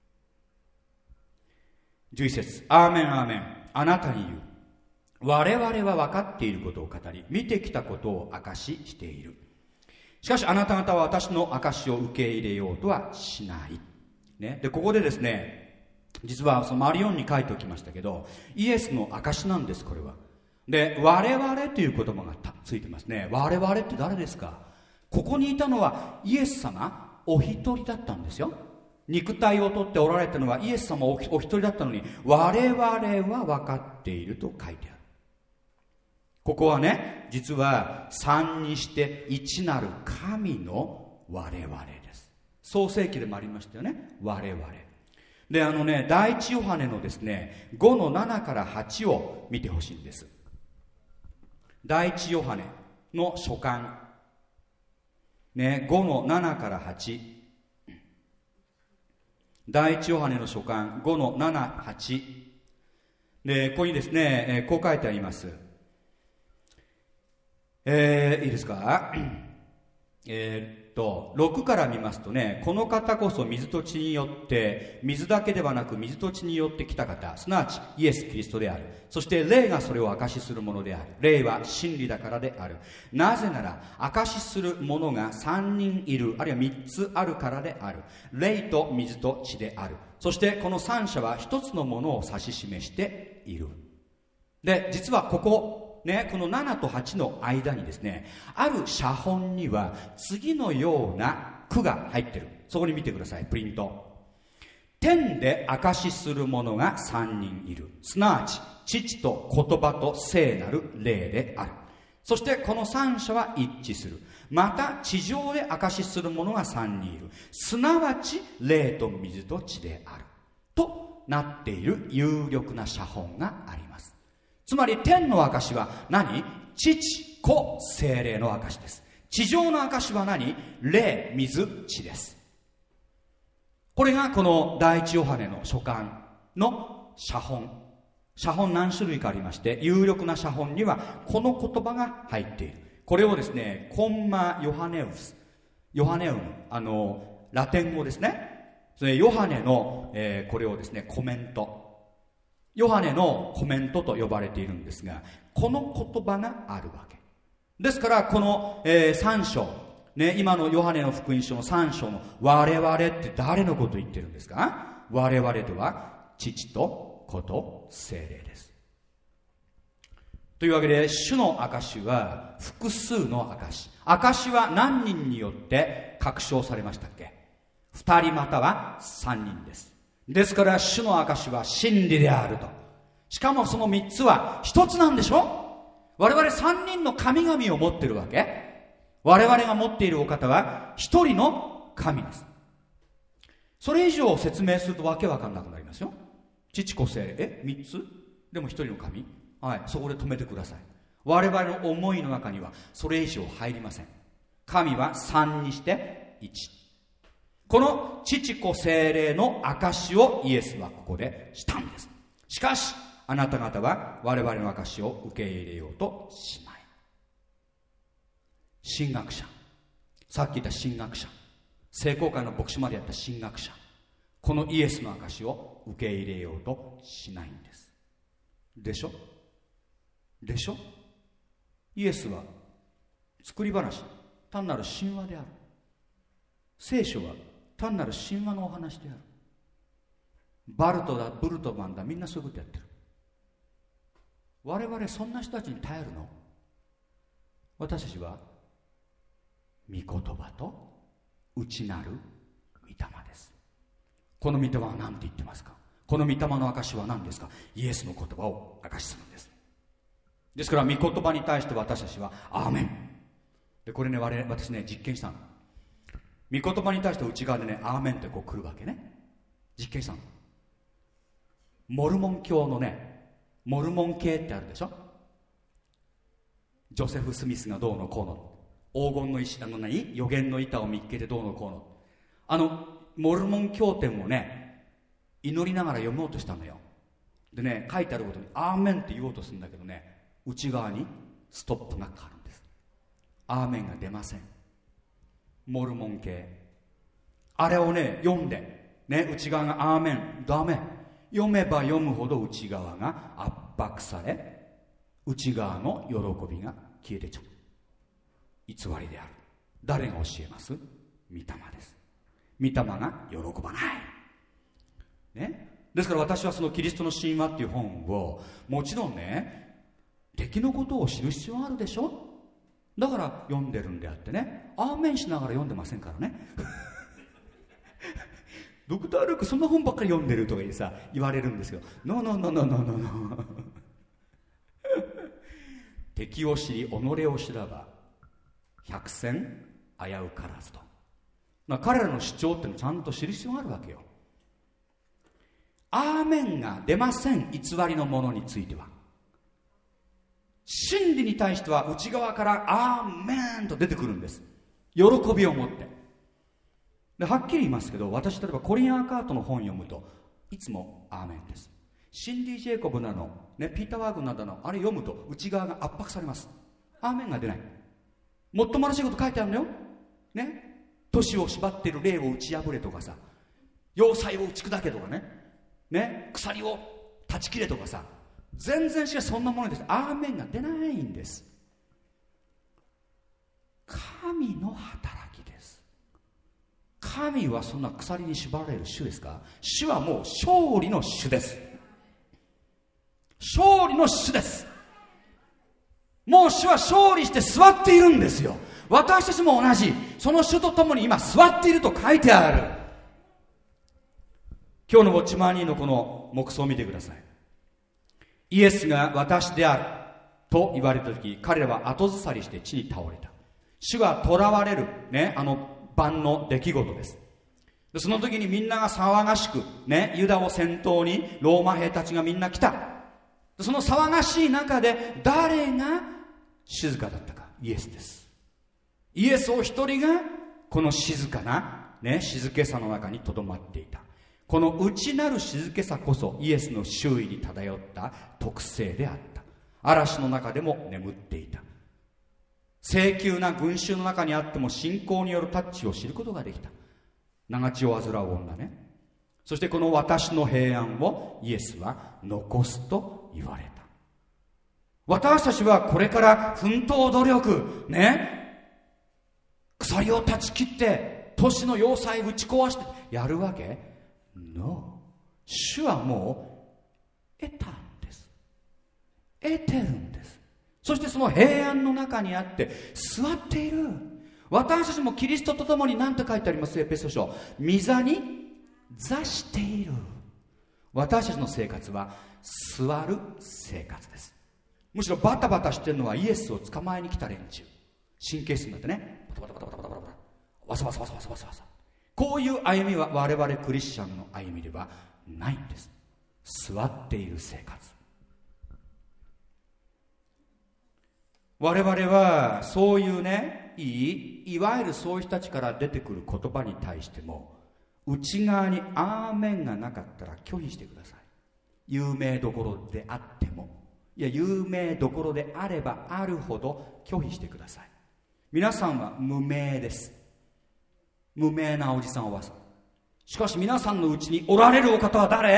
じゅういっ節、アーメンアーメン。あなたに言う。我々は分かっていることを語り、見てきたことを証ししている。しかしあなた方は私の証しを受け入れようとはしない、ね、でここでですね、実はそのマリオンに書いておきましたけど、イエスの証しなんです。これはで我々という言葉がついてますね。我々って誰ですか。ここにいたのはイエス様お一人だったんですよ。肉体をとっておられたのはイエス様お一人だったのに、我々は分かっていると書いてある。ここはね、実は三にして一なる神の我々です。創世記でもありましたよね、我々。 で、あのね、第一ヨハネのですね、ごのななからはちを見てほしいんです。第一ヨハネの書簡。ね、ごのななからはち。第一ヨハネの書簡ごのなな、はち。で、ここにですね、えー、こう書いてあります。えー、いいですかえーっと、ろくから見ますとね、この方こそ水と血によって、水だけではなく水と血によって来た方、すなわちイエス・キリストである。そして霊がそれを証しするものである。霊は真理だからである。なぜなら、証しするものが三人いる、あるいは三つあるからである。霊と水と血である。そしてこの三者は一つのものを指し示している。で、実はここ、ね、このななとはちの間にですね、ある写本には次のような句が入ってる。そこに見てください、プリント。天で証しする者が三人いる。すなわち父と言葉と聖なる霊である。そしてこの三者は一致する。また地上で証しする者が三人いる。すなわち霊と水と血である。となっている有力な写本があります。つまり天の証は何？父、子、聖霊の証です。地上の証は何？霊、水、血です。これがこの第一ヨハネの書簡の写本。写本何種類かありまして、有力な写本にはこの言葉が入っている。これをですね、コンマヨハネウス、ヨハネウム、あのラテン語ですね。それヨハネの、えー、これをですね、コメント、ヨハネのコメントと呼ばれているんですが、この言葉があるわけですから、この、えー、三章、ね、今のヨハネの福音書の三章の我々って誰のことを言ってるんですか？我々では父と子と聖霊です。というわけで、主の証は複数の証。証は何人によって確証されましたっけ？二人または三人です。ですから主の証は真理であると。しかもその三つは一つなんでしょ？我々三人の神々を持ってるわけ。我々が持っているお方は一人の神です。それ以上説明するとわけわかんなくなりますよ。父子聖霊、え三つでも一人の神、はい、そこで止めてください。我々の思いの中にはそれ以上入りません。神は三にして一。この父子聖霊の証をイエスはここでしたんです。しかしあなた方は我々の証を受け入れようとしない。神学者、さっき言った神学者、聖公会の牧師までやった神学者、このイエスの証を受け入れようとしないんです。でしょでしょイエスは作り話、単なる神話である。聖書は単なる神話のお話である。バルトだ、ブルトマンだ、みんなそういうことやってる。我々そんな人たちに頼るの？私たちは御言葉と内なる御霊です。この御霊は何て言ってますか？この御霊の証は何ですか？イエスの言葉を証しするんです。ですから御言葉に対して私たちはアーメンで、これね、我々私ね実験したの。御言葉に対して内側でね、アーメンってこう来るわけね。実験したの。モルモン教のね、モルモン系ってあるでしょ。ジョセフ・スミスがどうのこうの、黄金の石、あの何、予言の板を見っけてどうのこうの、あのモルモン経典をね祈りながら読もうとしたのよ。でね、書いてあることにアーメンって言おうとするんだけどね、内側にストップがかかるんです。アーメンが出ません。モルモン系あれをね読んでね、内側がアーメン、ダメ。読めば読むほど内側が圧迫され、内側の喜びが消えてちゃう。偽りである。誰が教えます？御霊です。御霊が喜ばないね。ですから私はそのキリストの神話っていう本を、もちろんね、敵のことを知る必要があるでしょ。だから読んでるんであってね、アーメンしながら読んでませんからねドクター・ルークそんな本ばっかり読んでるとか言ってさ言われるんですよ。ノーノーノーノーノーノーノー敵を知り己を知らば百戦危うからずと。彼らの主張ってのをちゃんと知る必要があるわけよ。 アーメンが出ません。偽りのものについては。真理に対しては内側からアーメンと出てくるんです。喜びを持って。ではっきり言いますけど、私例えばコリン・アーカートの本を読むといつもアーメンです。シンディ・ジェイコブなど、ね、ピーター・ワーグなどのあれ読むと内側が圧迫されます。アーメンが出ない。もっともらしいこと書いてあるのよ、ね、都市を縛っている霊を打ち破れとかさ、要塞を打ち砕けとかね、ね、鎖を断ち切れとかさ、全然しかしそんなものです。アーメンが出ないんです。神の働きです。神はそんな鎖に縛られる主ですか？主はもう勝利の主です。勝利の主です。もう主は勝利して座っているんですよ。私たちも同じ、その主と共に今座っていると書いてある。今日のウォッチマーニーのこの黙想を見てください。イエスが私であると言われた時、彼らは後ずさりして地に倒れた。主が囚われる、ね、あの晩の出来事です。でその時にみんなが騒がしく、ね、ユダを先頭にローマ兵たちがみんな来た。でその騒がしい中で誰が静かだったか？イエスです。イエスお一人がこの静かな、ね、静けさの中にとどまっていた。この内なる静けさこそイエスの周囲に漂った特性であった。嵐の中でも眠っていた。性急な群衆の中にあっても信仰によるタッチを知ることができた。長血を患う女ね。そしてこの私の平安をイエスは残すと言われた。私たちはこれから奮闘努力ね、鎖を断ち切って都市の要塞打ち壊してやるわけNo。 主はもう得たんです。得てるんです。そしてその平安の中にあって座っている。私たちもキリストと共に何て書いてあります？エペソ書、御座に座している。私たちの生活は座る生活です。むしろバタバタしてるのはイエスを捕まえに来た連中、神経質になってね、バタバタバタバタバタバタわさわさわさわさわさわさ、こういう歩みは我々クリスチャンの歩みではないんです。座っている生活。我々はそういうね、いいいわゆるそういう人たちから出てくる言葉に対しても内側にアーメンがなかったら拒否してください。有名どころであっても、いや有名どころであればあるほど拒否してください。皆さんは無名です。無名なおじさんおばさん。しかし皆さんのうちにおられるお方は誰？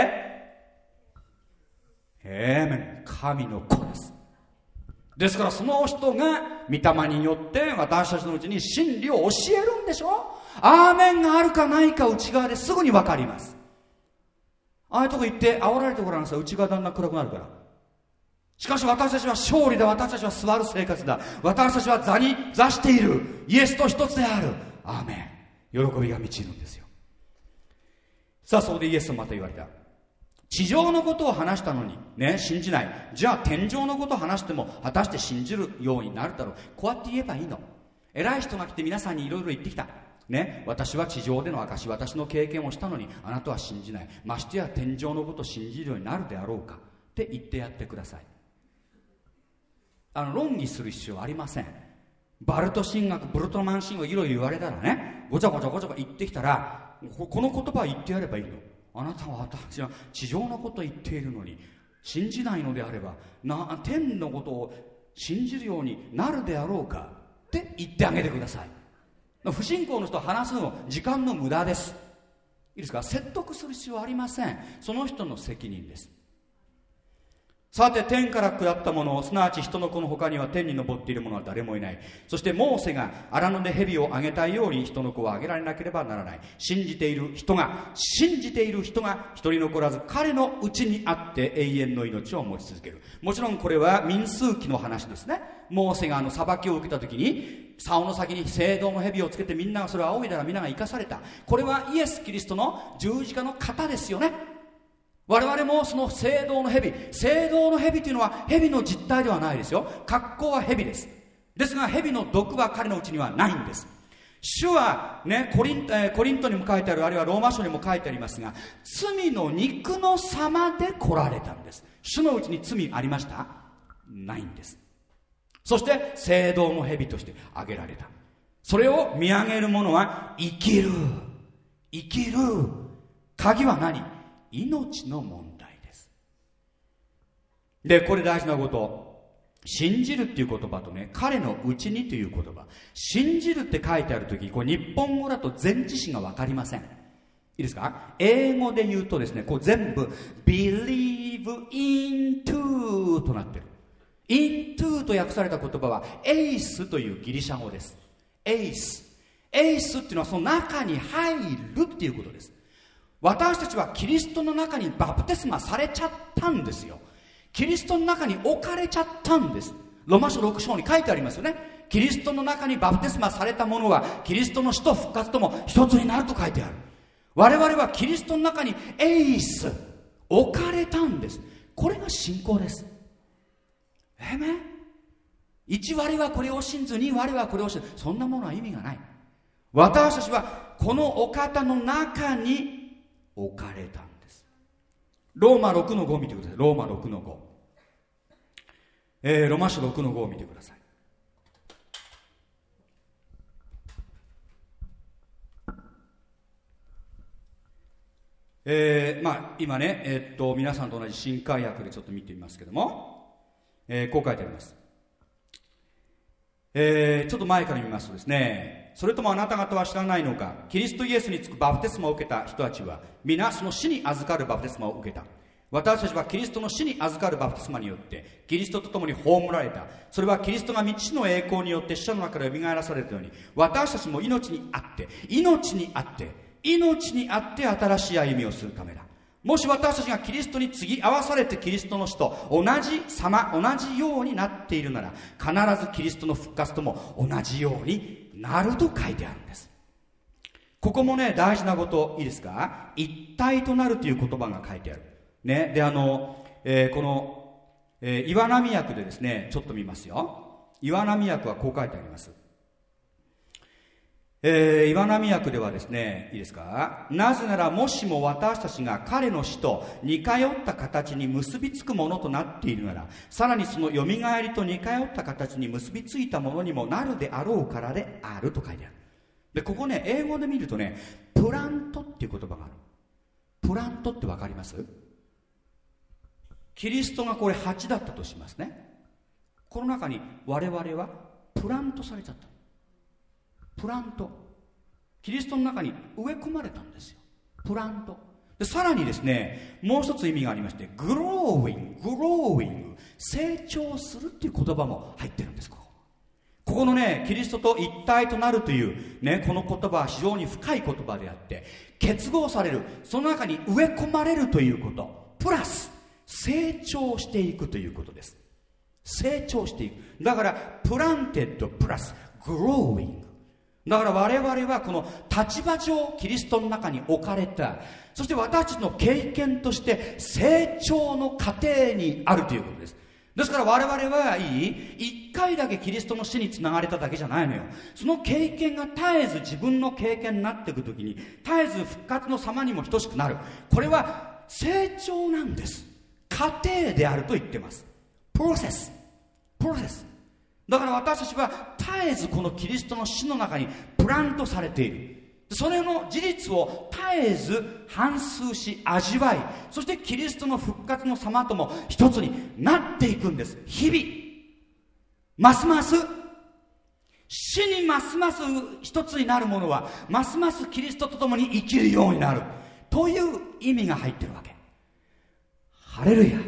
エーメン、神の子です。ですからその人が御霊によって私たちのうちに真理を教えるんでしょ。アーメンがあるかないか内側ですぐに分かります。ああいうとこ行って煽られてごらんなさい。内側だんだん暗くなるから。しかし私たちは勝利だ。私たちは座る生活だ。私たちは座に座している。イエスと一つである。アーメン。喜びが満ちるんですよ。さあそこでイエスはまた言われた。地上のことを話したのにね、信じない。じゃあ天上のことを話しても果たして信じるようになるだろう。こうやって言えばいいの。偉い人が来て皆さんにいろいろ言ってきたね、私は地上での証、私の経験をしたのにあなたは信じない。ましてや天上のことを信じるようになるであろうかって言ってやってください。あの論議する必要はありません。バルト神学、ブルトマン神学いろいろ言われたらね、ごちゃごちゃごちゃごちゃ言ってきたら、この言葉を言ってやればいいの。あなたは私は地上のことを言っているのに信じないのであればな、天のことを信じるようになるであろうかって言ってあげてください。不信仰の人は話すの時間の無駄です。いいですか。説得する必要はありません。その人の責任です。さて天から下ったもの、すなわち人の子の他には天に昇っている者は誰もいない。そしてモーセが荒野で蛇をあげたように人の子をあげられなければならない。信じている人が信じている人が一人残らず彼のうちにあって永遠の命を持ち続ける。もちろんこれは民数記の話ですね。モーセがあの裁きを受けた時に竿の先に青銅の蛇をつけてみんながそれを仰いだらみんなが生かされた。これはイエス・キリストの十字架の型ですよね。我々もその青銅の蛇、青銅の蛇というのは蛇の実体ではないですよ。格好は蛇です。ですが蛇の毒は彼のうちにはないんです。 主はね、コリン、えー、コリントにも書いてある、あるいはローマ書にも書いてありますが、罪の肉の様で来られたんです。主のうちに罪ありました？ないんです。そして聖堂の蛇として挙げられた。それを見上げる者は生きる。生きる。鍵は何？命の問題です。で、これ大事なこと。信じるっていう言葉とね、彼のうちにという言葉。信じるって書いてあるとき、これ日本語だと前置詞がわかりません。いいですか？英語で言うとですね、こう全部 believe into となってる。into と訳された言葉はエイスというギリシャ語です。エイス。エイスっていうのはその中に入るっていうことです。私たちはキリストの中にバプテスマされちゃったんですよ。キリストの中に置かれちゃったんです。ロマ書ろく章に書いてありますよね。キリストの中にバプテスマされた者はキリストの死と復活とも一つになると書いてある。我々はキリストの中にエイス、置かれたんです。これが信仰です。えめいち割はこれを信ず、に割はこれを信ず。そんなものは意味がない。私たちはこのお方の中に置かれたんです。ローマろくのごを見てください。ローマろくのご、えー、ロマ書ろくのごを見てください。えー、まあ今ね、えー、っと皆さんと同じ新海訳でちょっと見てみますけども、えー、こう書いてあります。えー、ちょっと前から見ますとですね、それともあなた方は知らないのか、キリストイエスにつくバプテスマを受けた人たちは皆その死に預かるバプテスマを受けた。私たちはキリストの死に預かるバプテスマによってキリストと共に葬られた。それはキリストが道の栄光によって死者の中から蘇らされたように、私たちも命にあって命にあって命にあって新しい歩みをするためだ。もし私たちがキリストに継ぎ合わされてキリストの死と同じ様同じようになっているなら、必ずキリストの復活とも同じようになると書いてあるんです。ここもね、大事なこといいですか？一体となるという言葉が書いてあるね。で、あの、えー、この、えー、岩波訳でですね、ちょっと見ますよ。岩波訳はこう書いてあります。えー、岩波訳ではですね、いいですか？なぜならもしも私たちが彼の死と似通った形に結びつくものとなっているなら、さらにそのよみがえりと似通った形に結びついたものにもなるであろうからであると書いてある。で、ここね、英語で見るとね、プラントっていう言葉がある。プラントってわかります？キリストがこれ鉢だったとしますね。この中に我々はプラントされちゃった。プラント、キリストの中に植え込まれたんですよ。プラントで、さらにですね、もう一つ意味がありまして、グローイング、グローイング、成長するっていう言葉も入ってるんです。ここここのね、キリストと一体となるというね、この言葉は非常に深い言葉であって、結合される、その中に植え込まれるということ、プラス成長していくということです。成長していく。だからプランテッドプラスグローイング。だから我々はこの立場上キリストの中に置かれた、そして私たちの経験として成長の過程にあるということです。ですから我々はいい一回だけキリストの死につながれただけじゃないのよ。その経験が絶えず自分の経験になっていくときに、絶えず復活の様にも等しくなる。これは成長なんです。過程であると言ってます。プロセスプロセスだから私たちは絶えずこのキリストの死の中にプラントされている。それの事実を絶えず反芻し味わい、そしてキリストの復活の様とも一つになっていくんです。日々ますます死にますます一つになるものはますますキリストと共に生きるようになるという意味が入っているわけ。ハレルヤ。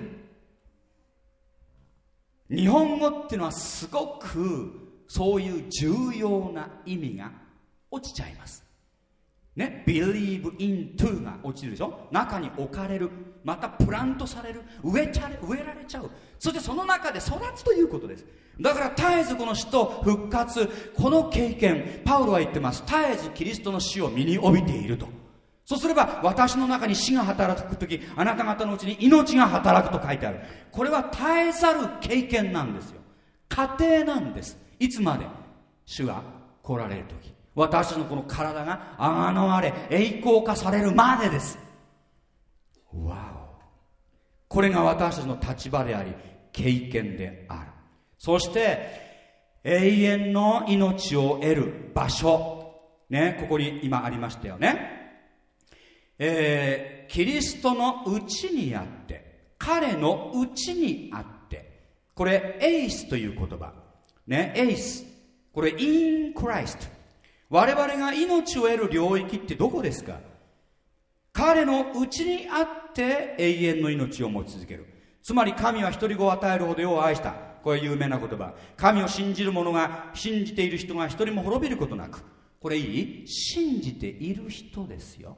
日本語っていうのはすごくそういう重要な意味が落ちちゃいますね。 believe into が落ちるでしょ。中に置かれる、またプラントされる、植えちゃれ植えられちゃう、そしてその中で育つということです。だから絶えずこの死と復活、この経験、パウロは言ってます。絶えずキリストの死を身に帯びていると。そうすれば私の中に死が働くとき、あなた方のうちに命が働くと書いてある。これは絶えざる経験なんですよ。過程なんです。いつまで？主が来られるとき、 私たちのこの体があがなわれ栄光化されるまでです。わお、これが私たちの立場であり経験である。そして永遠の命を得る場所ね、ここに今ありましたよね。えー、キリストのうちにあって、彼のうちにあって、これエイスという言葉ね、エイス、これ in Christ。 我々が命を得る領域ってどこですか？彼のうちにあって永遠の命を持ち続ける。つまり神は一人子を与えるほど世を愛した。これは有名な言葉。神を信じる者が、信じている人が一人も滅びることなく。これいい？信じている人ですよ。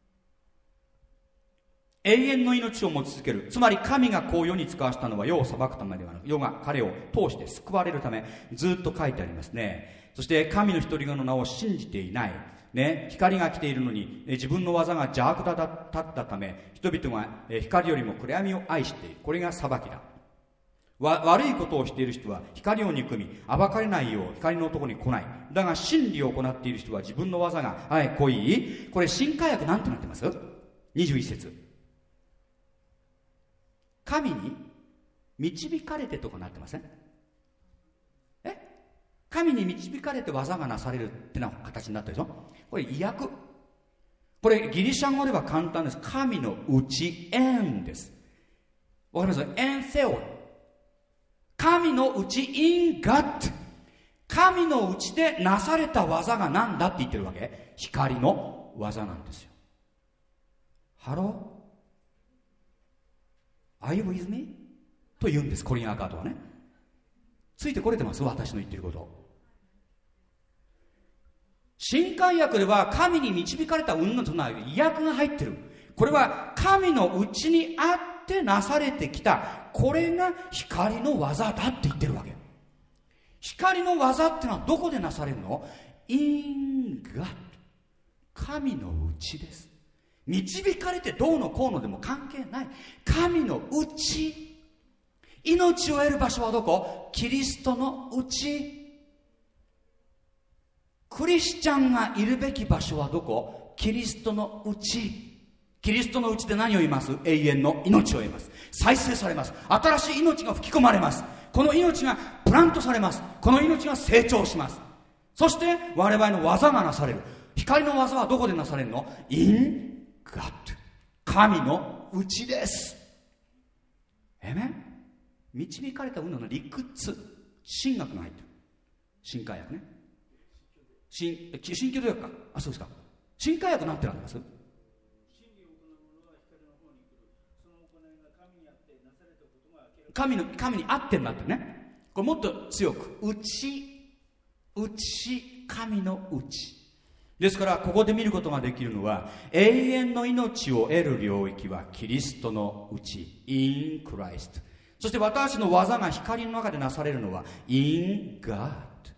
永遠の命を持ち続ける。つまり神がこう世に使わしたのは世を裁くためではなく、世が彼を通して救われるため、ずっと書いてありますね。そして神の一人子の名を信じていない、ね、光が来ているのに自分の技が邪悪だったため、人々が光よりも暗闇を愛している。これが裁きだ。わ悪いことをしている人は光を憎み、暴かれないよう光のところに来ない。だが真理を行っている人は自分の技がはい濃い。これ新化訳なんとなってます？にじゅういち節、神に導かれてとかなってません？え神に導かれて技がなされるってな形になったでしょ。これ意訳、これギリシャ語では簡単です。神のうち、エンです。わかります？エンセオ、神のうち、in God。 神のうちでなされた技が何だって言ってるわけ？光の技なんですよ。ハロー Are you with me? と言うんです、コリン・アーカートはね。ついてこれてます？私の言ってること。新海訳では神に導かれた云々となる意訳が入ってる。これは神のうちにあってなされてきた、これが光の技だって言ってるわけ。光の技ってのはどこでなされるの？ in God。 神のうちです。導かれてどうのこうのでも関係ない。神のうち。命を得る場所はどこ？キリストのうち。クリスチャンがいるべき場所はどこ？キリストのうち。キリストのうちで何を言います？永遠の命を得ます。再生されます。新しい命が吹き込まれます。この命がプラントされます。この命が成長します。そして我々の技がなされる。光の技はどこでなされるの？ in God。 神のうちです。えめ導かれた運動の理屈、神学が入ってる。新海訳ね。新新教土訳か。あ、そうですか。新海訳なんてなってます？神の神にあってんだってね。これもっと強く、うち、うち、神のうち。ですからここで見ることができるのは、永遠の命を得る領域はキリストのうち、in Christ。そして私の技が光の中でなされるのは in God。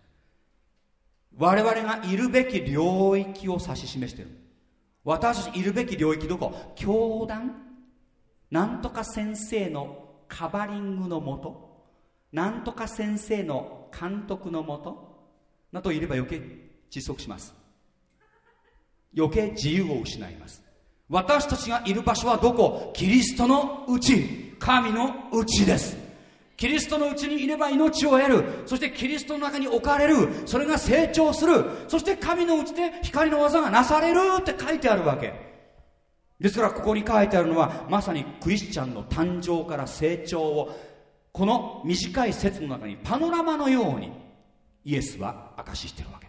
我々がいるべき領域を指し示している。私たちいるべき領域どこ？教団、なんとか先生のカバリングのもと、なんとか先生の監督のもとなどいれば余計窒息します。余計自由を失います。私たちがいる場所はどこ？キリストのうち、神のうちです。キリストのうちにいれば命を得る。そしてキリストの中に置かれる。それが成長する。そして神のうちで光の技がなされるって書いてあるわけですから、ここに書いてあるのはまさにクリスチャンの誕生から成長を、この短い説の中にパノラマのようにイエスは証ししているわけ。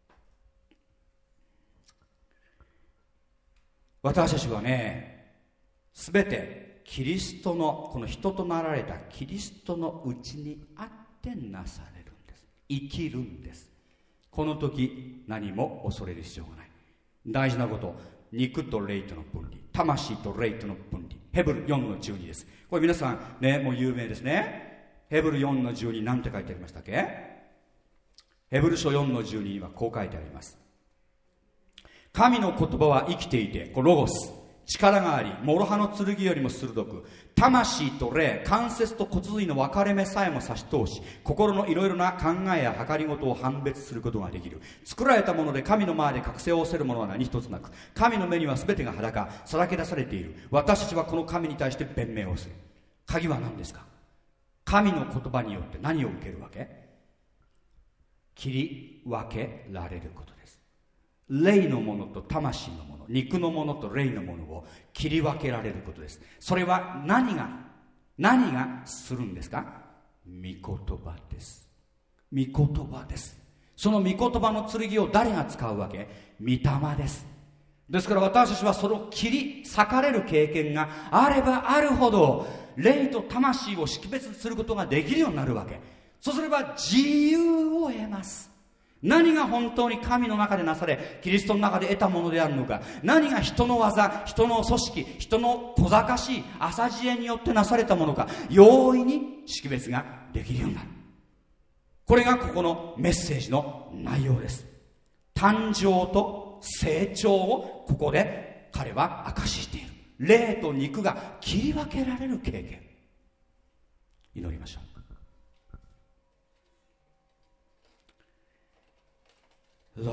私たちはね、すべてキリストの、この人となられたキリストのうちにあってなされるんです。生きるんです。この時何も恐れる必要がない。大事なこと、肉と霊との分離、魂と霊との分離。ヘブルよんのじゅうにです。これ皆さんね、もう有名ですね。ヘブルよんのじゅうに、なんて書いてありましたっけ？ヘブル書よんのじゅうににはこう書いてあります。神の言葉は生きていて、これロゴス、 力があり、諸刃の剣よりも鋭く、魂と霊、関節と骨髄の分かれ目さえも差し通し、心のいろいろな考えや計りごとを判別することができる。作られたもので神の前で隠せおせるものは何一つなく、神の目には全てが裸、さらけ出されている。私たちはこの神に対して弁明をする。鍵は何ですか？神の言葉によって何を受けるわけ？切り分けられることです。霊のものと魂のもの、肉のものと霊のものを切り分けられることです。それは何が何がするんですか？御言葉です。御言葉です。その御言葉の剣を誰が使うわけ？御霊です。ですから私たちはその切り裂かれる経験があればあるほど、霊と魂を識別することができるようになるわけ。そうすれば自由を得ます。何が本当に神の中でなされ、キリストの中で得たものであるのか、何が人の技、人の組織、人の小賢しい浅知恵によってなされたものか、容易に識別ができるようになる。これがここのメッセージの内容です。誕生と成長をここで彼は明かししている。霊と肉が切り分けられる経験。祈りましょう。Lord,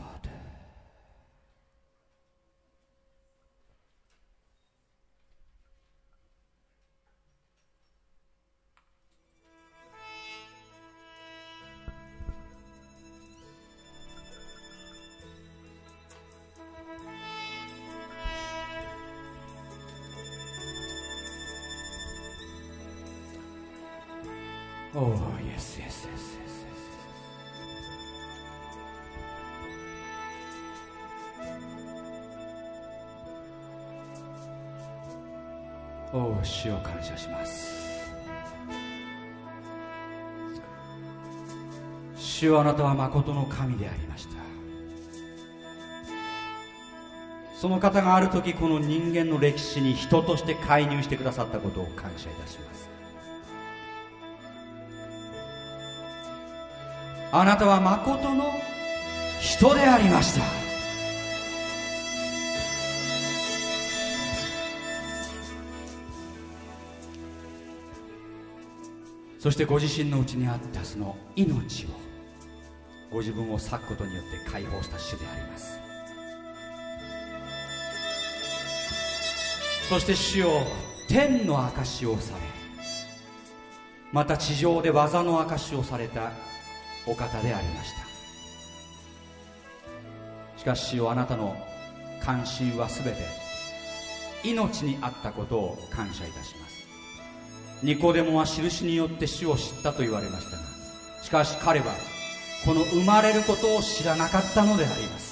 oh yes, yes, yes, yes, yes.おお、主を感謝します。主はあなたは誠の神でありました。その方がある時この人間の歴史に人として介入してくださったことを感謝いたします。あなたは誠の人でありました。そしてご自身のうちにあったその命をご自分を裂くことによって解放した主であります。そして主よ、天の証しをされ、また地上で技の証しをされたお方でありました。しかし主よ、あなたの関心はすべて命にあったことを感謝いたします。ニコデモは印によって主を知ったと言われましたが、しかし彼はこの生まれることを知らなかったのであります。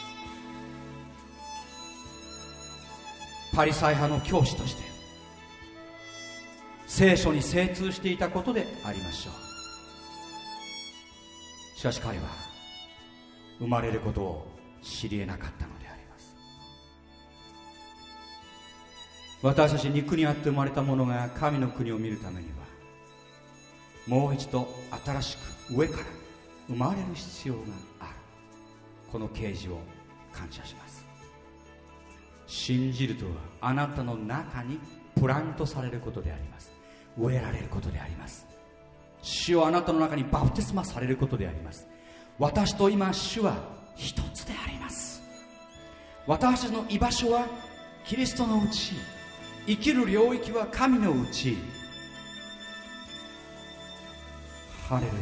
パリサイ派の教師として聖書に精通していたことでありましょう。しかし彼は生まれることを知り得なかったのであります。私たち肉にあって生まれた者が神の国を見るためには、もう一度新しく上から生まれる必要がある。この啓示を感謝します。信じるとはあなたの中にプラントされることであります。植えられることであります。主はあなたの中にバプテスマされることであります。私と今主は一つであります。私たちの居場所はキリストのうち、生きる領域は神のうち。ハレルヤ。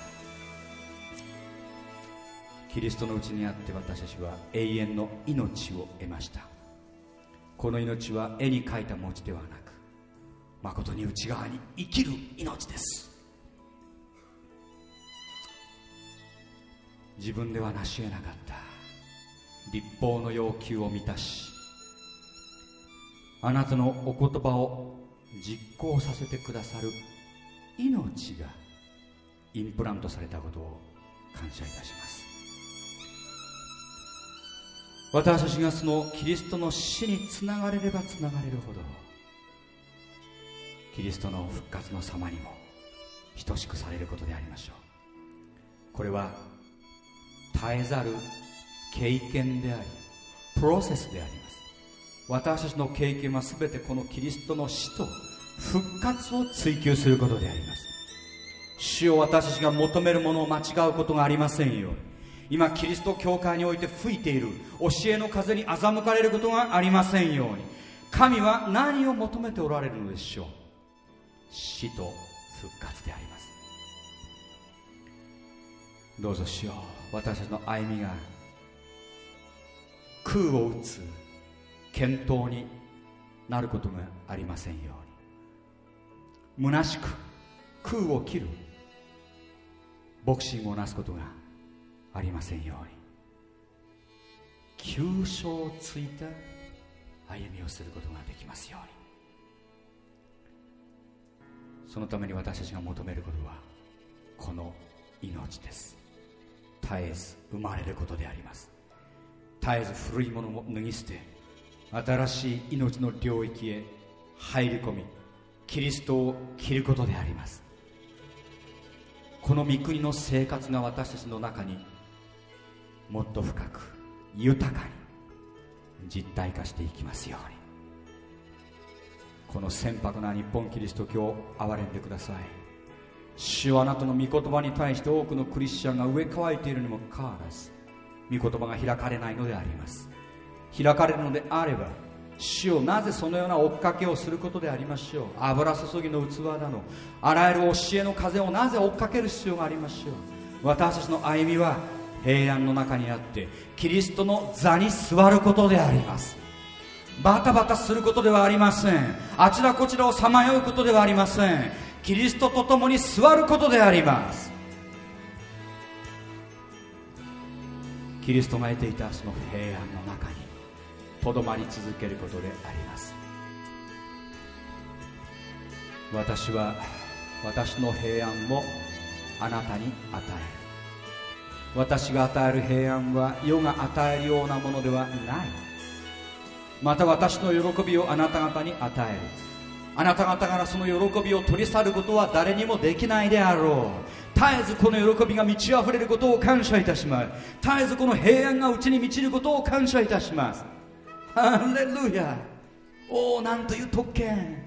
キリストのうちにあって私たちは永遠の命を得ました。この命は絵に描いた文字ではなく、誠に内側に生きる命です。自分では成し得なかった律法の要求を満たし、あなたのお言葉を実行させてくださる命がインプラントされたことを感謝いたします。私たちがそのキリストの死につながれればつながれるほど、キリストの復活の様にも等しくされることでありましょう。これは絶えざる経験でありプロセスであります。 私たちの経験はすべてこのキリストの死と復活を追求することであります。主よ、私たちが求めるものを間違うことがありませんように。今キリスト教会において吹いている教えの風に欺かれることがありませんように。神は何を求めておられるのでしょう。死と復活であります。どうぞ主よ、私たちの歩みが空を打つ健闘になることがありませんように。虚しく空を切るボクシングをなすことがありませんように。急所をついた歩みをすることができますように。そのために私たちが求めることはこの命です。絶えず生まれることであります。絶えず古いものを脱ぎ捨て、新しい命の領域へ入り込み、キリストを着ることであります。この御国の生活が私たちの中にもっと深く豊かに実体化していきますように。この船舶な日本キリスト教を憐れんでください。主はあなたの御言葉に対して多くのクリスチャンが植え替えているにもかかわらず、御言葉が開かれないのであります。開かれるのであれば、主をなぜそのような追っかけをすることでありましょう。油注ぎの器だの、あらゆる教えの風をなぜ追っかける必要がありましょう。私たちの歩みは平安の中にあってキリストの座に座ることであります。バタバタすることではありません。あちらこちらをさまようことではありません。キリストと共に座ることであります。キリストが得ていたその平安の中にとどまり続けることであります。私は私の平安をあなたに与える。私が与える平安は世が与えるようなものではない。また私の喜びをあなた方に与える。あなた方からその喜びを取り去ることは誰にもできないであろう。絶えずこの喜びが満ち溢れることを感謝いたします。絶えずこの平安がうちに満ちることを感謝いたします。ハレルヤ。おお、なんという特権。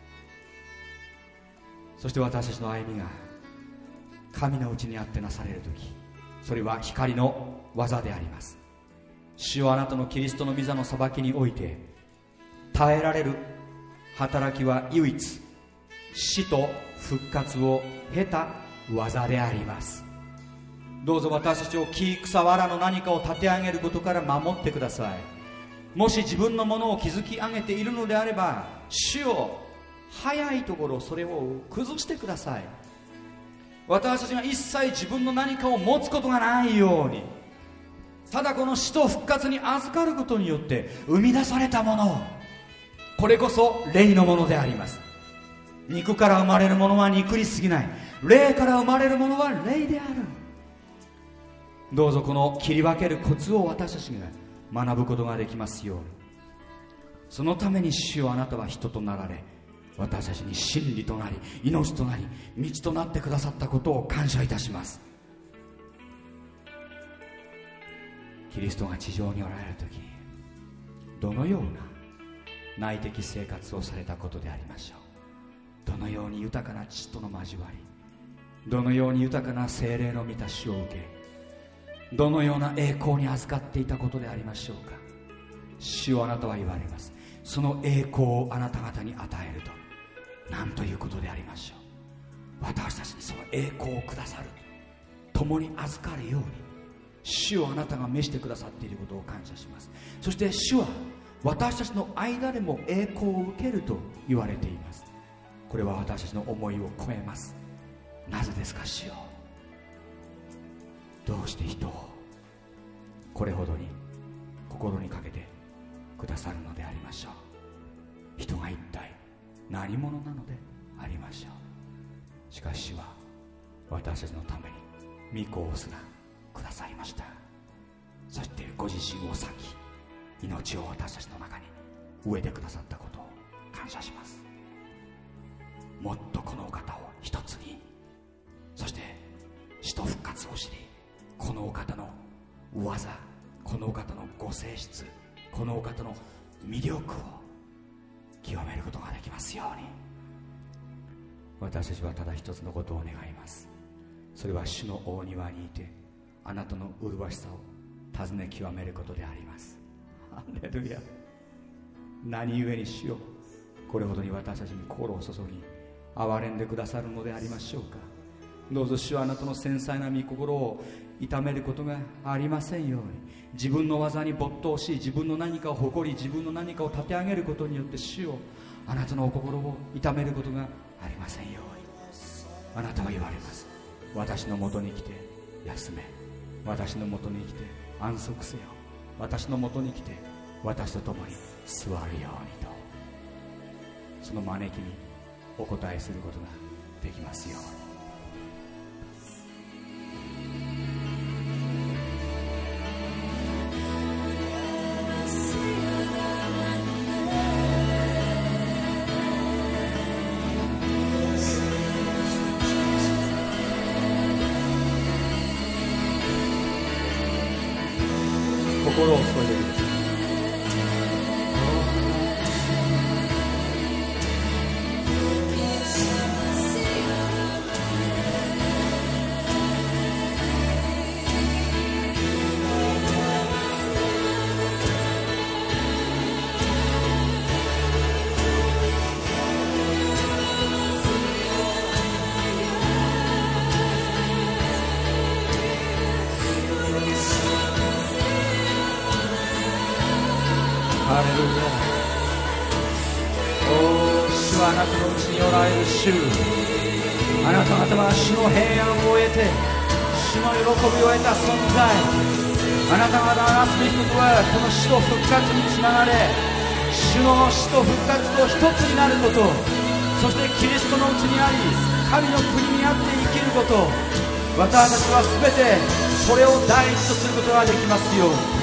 そして私たちの歩みが神のうちにあってなされるとき、それは光の技であります。主はあなたのキリストの御座の裁きにおいて耐えられる働きは唯一死と復活を経た技であります。どうぞ私たちを木草藁の何かを立て上げることから守ってください。もし自分のものを築き上げているのであれば、主よ、早いところそれを崩してください。私たちが一切自分の何かを持つことがないように、ただこの死と復活に預かることによって生み出されたもの、これこそ霊のものであります。肉から生まれるものは肉に過ぎない。霊から生まれるものは霊である。どうぞこの切り分けるコツを私たちが学ぶことができますように。そのために主よ、あなたは人となられ、私たちに真理となり命となり道となってくださったことを感謝いたします。キリストが地上におられる時、どのような内的生活をされたことでありましょう。どのように豊かな父との交わり、どのように豊かな聖霊の満たしを受け、どのような栄光に預かっていたことでありましょうか。主よ、あなたは言われます。その栄光をあなた方に与えると、なんということでありましょう。私たちにその栄光をくださる、共に預かるように主をあなたが召してくださっていることを感謝します。そして主は私たちの間でも栄光を受けると言われています。これは私たちの思いを超えます。なぜですか主よ。どうして人をこれほどに心にかけてくださるのでありましょう。人が一体何者なのでありましょう。しかし主は私たちのために御子をすらくださいました。そしてご自身を裂き、命を私たちの中に植えてくださったことを感謝します。もっとこのお方を一つに、そして死と復活を知り、このお方の技、このお方のご性質、このお方の魅力を極めることができますように。私たちはただ一つのことを願います。それは主の大庭にいてあなたの麗しさを尋ね極めることであります。ハレルヤ。何故に主よ、これほどに私たちに心を注ぎ憐れんでくださるのでありましょうか。どうぞ主はあなたの繊細な御心を痛めることがありませんように、自分の技に没頭し自分の何かを誇り自分の何かを立て上げることによって主よ、あなたのお心を痛めることがありませんように。あなたは言われます。私のもとに来て休め、私のもとに来て安息せよ、私のもとに来て私と共に座るようにと、その招きにお答えすることができますように。心を注いでください。ハレルヤ。おー、主はあなたのうちにおられる主、あなた方は主の平安を得て主の喜びを得た存在。あなた方がなすべきことはこの死と復活につながれ、主の死と復活と一つになること、そしてキリストのうちにあり神の国にあって生きること、私たちは全てそれを第一とすることができますように。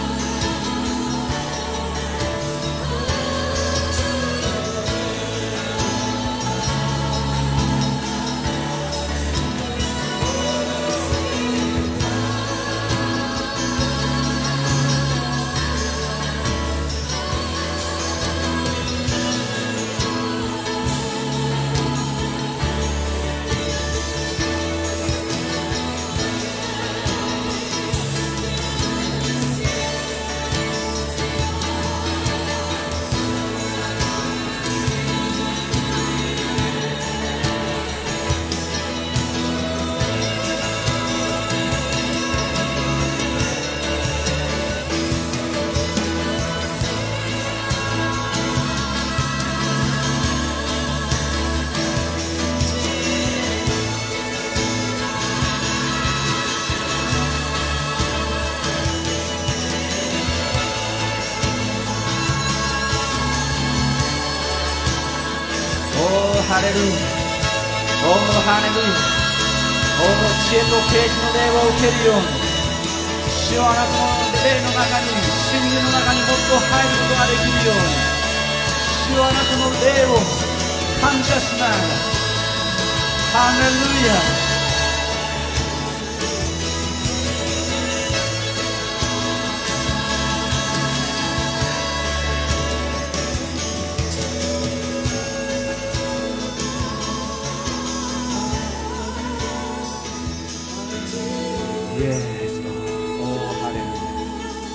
ハレルヤ、おーハレルヤ、おー知恵と啓示の霊を受けるように、主はあなたの霊の中に、真理の中にもっと入ることができるように、主はあなたの霊を感謝しながら、ハレルヤ。Yes, Lord. Oh, hallelujah.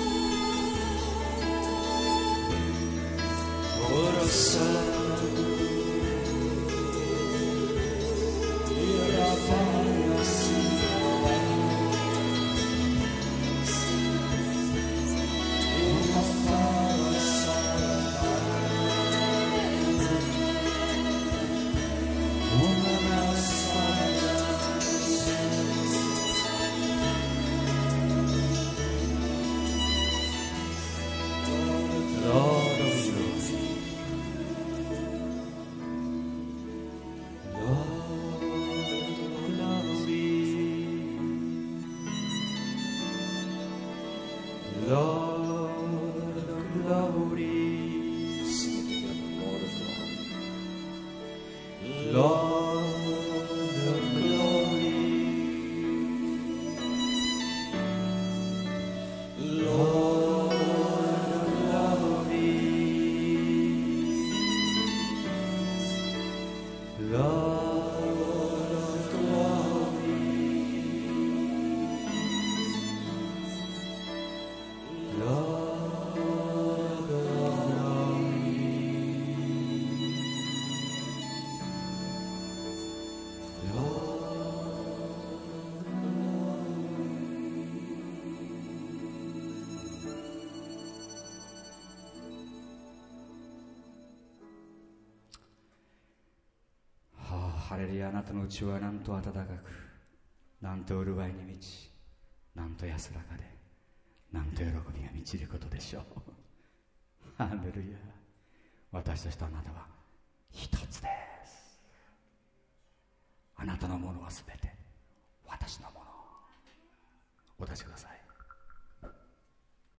Oh, son. Lord of glory. ハレルヤ、あなたの内はなんと温かく、なんと潤いに満ち、なんと安らかで、なんと喜びが満ちることでしょう。ハレルヤ、私たちとあなたは一つです。あなたのものはすべて私のもの。お立ちください。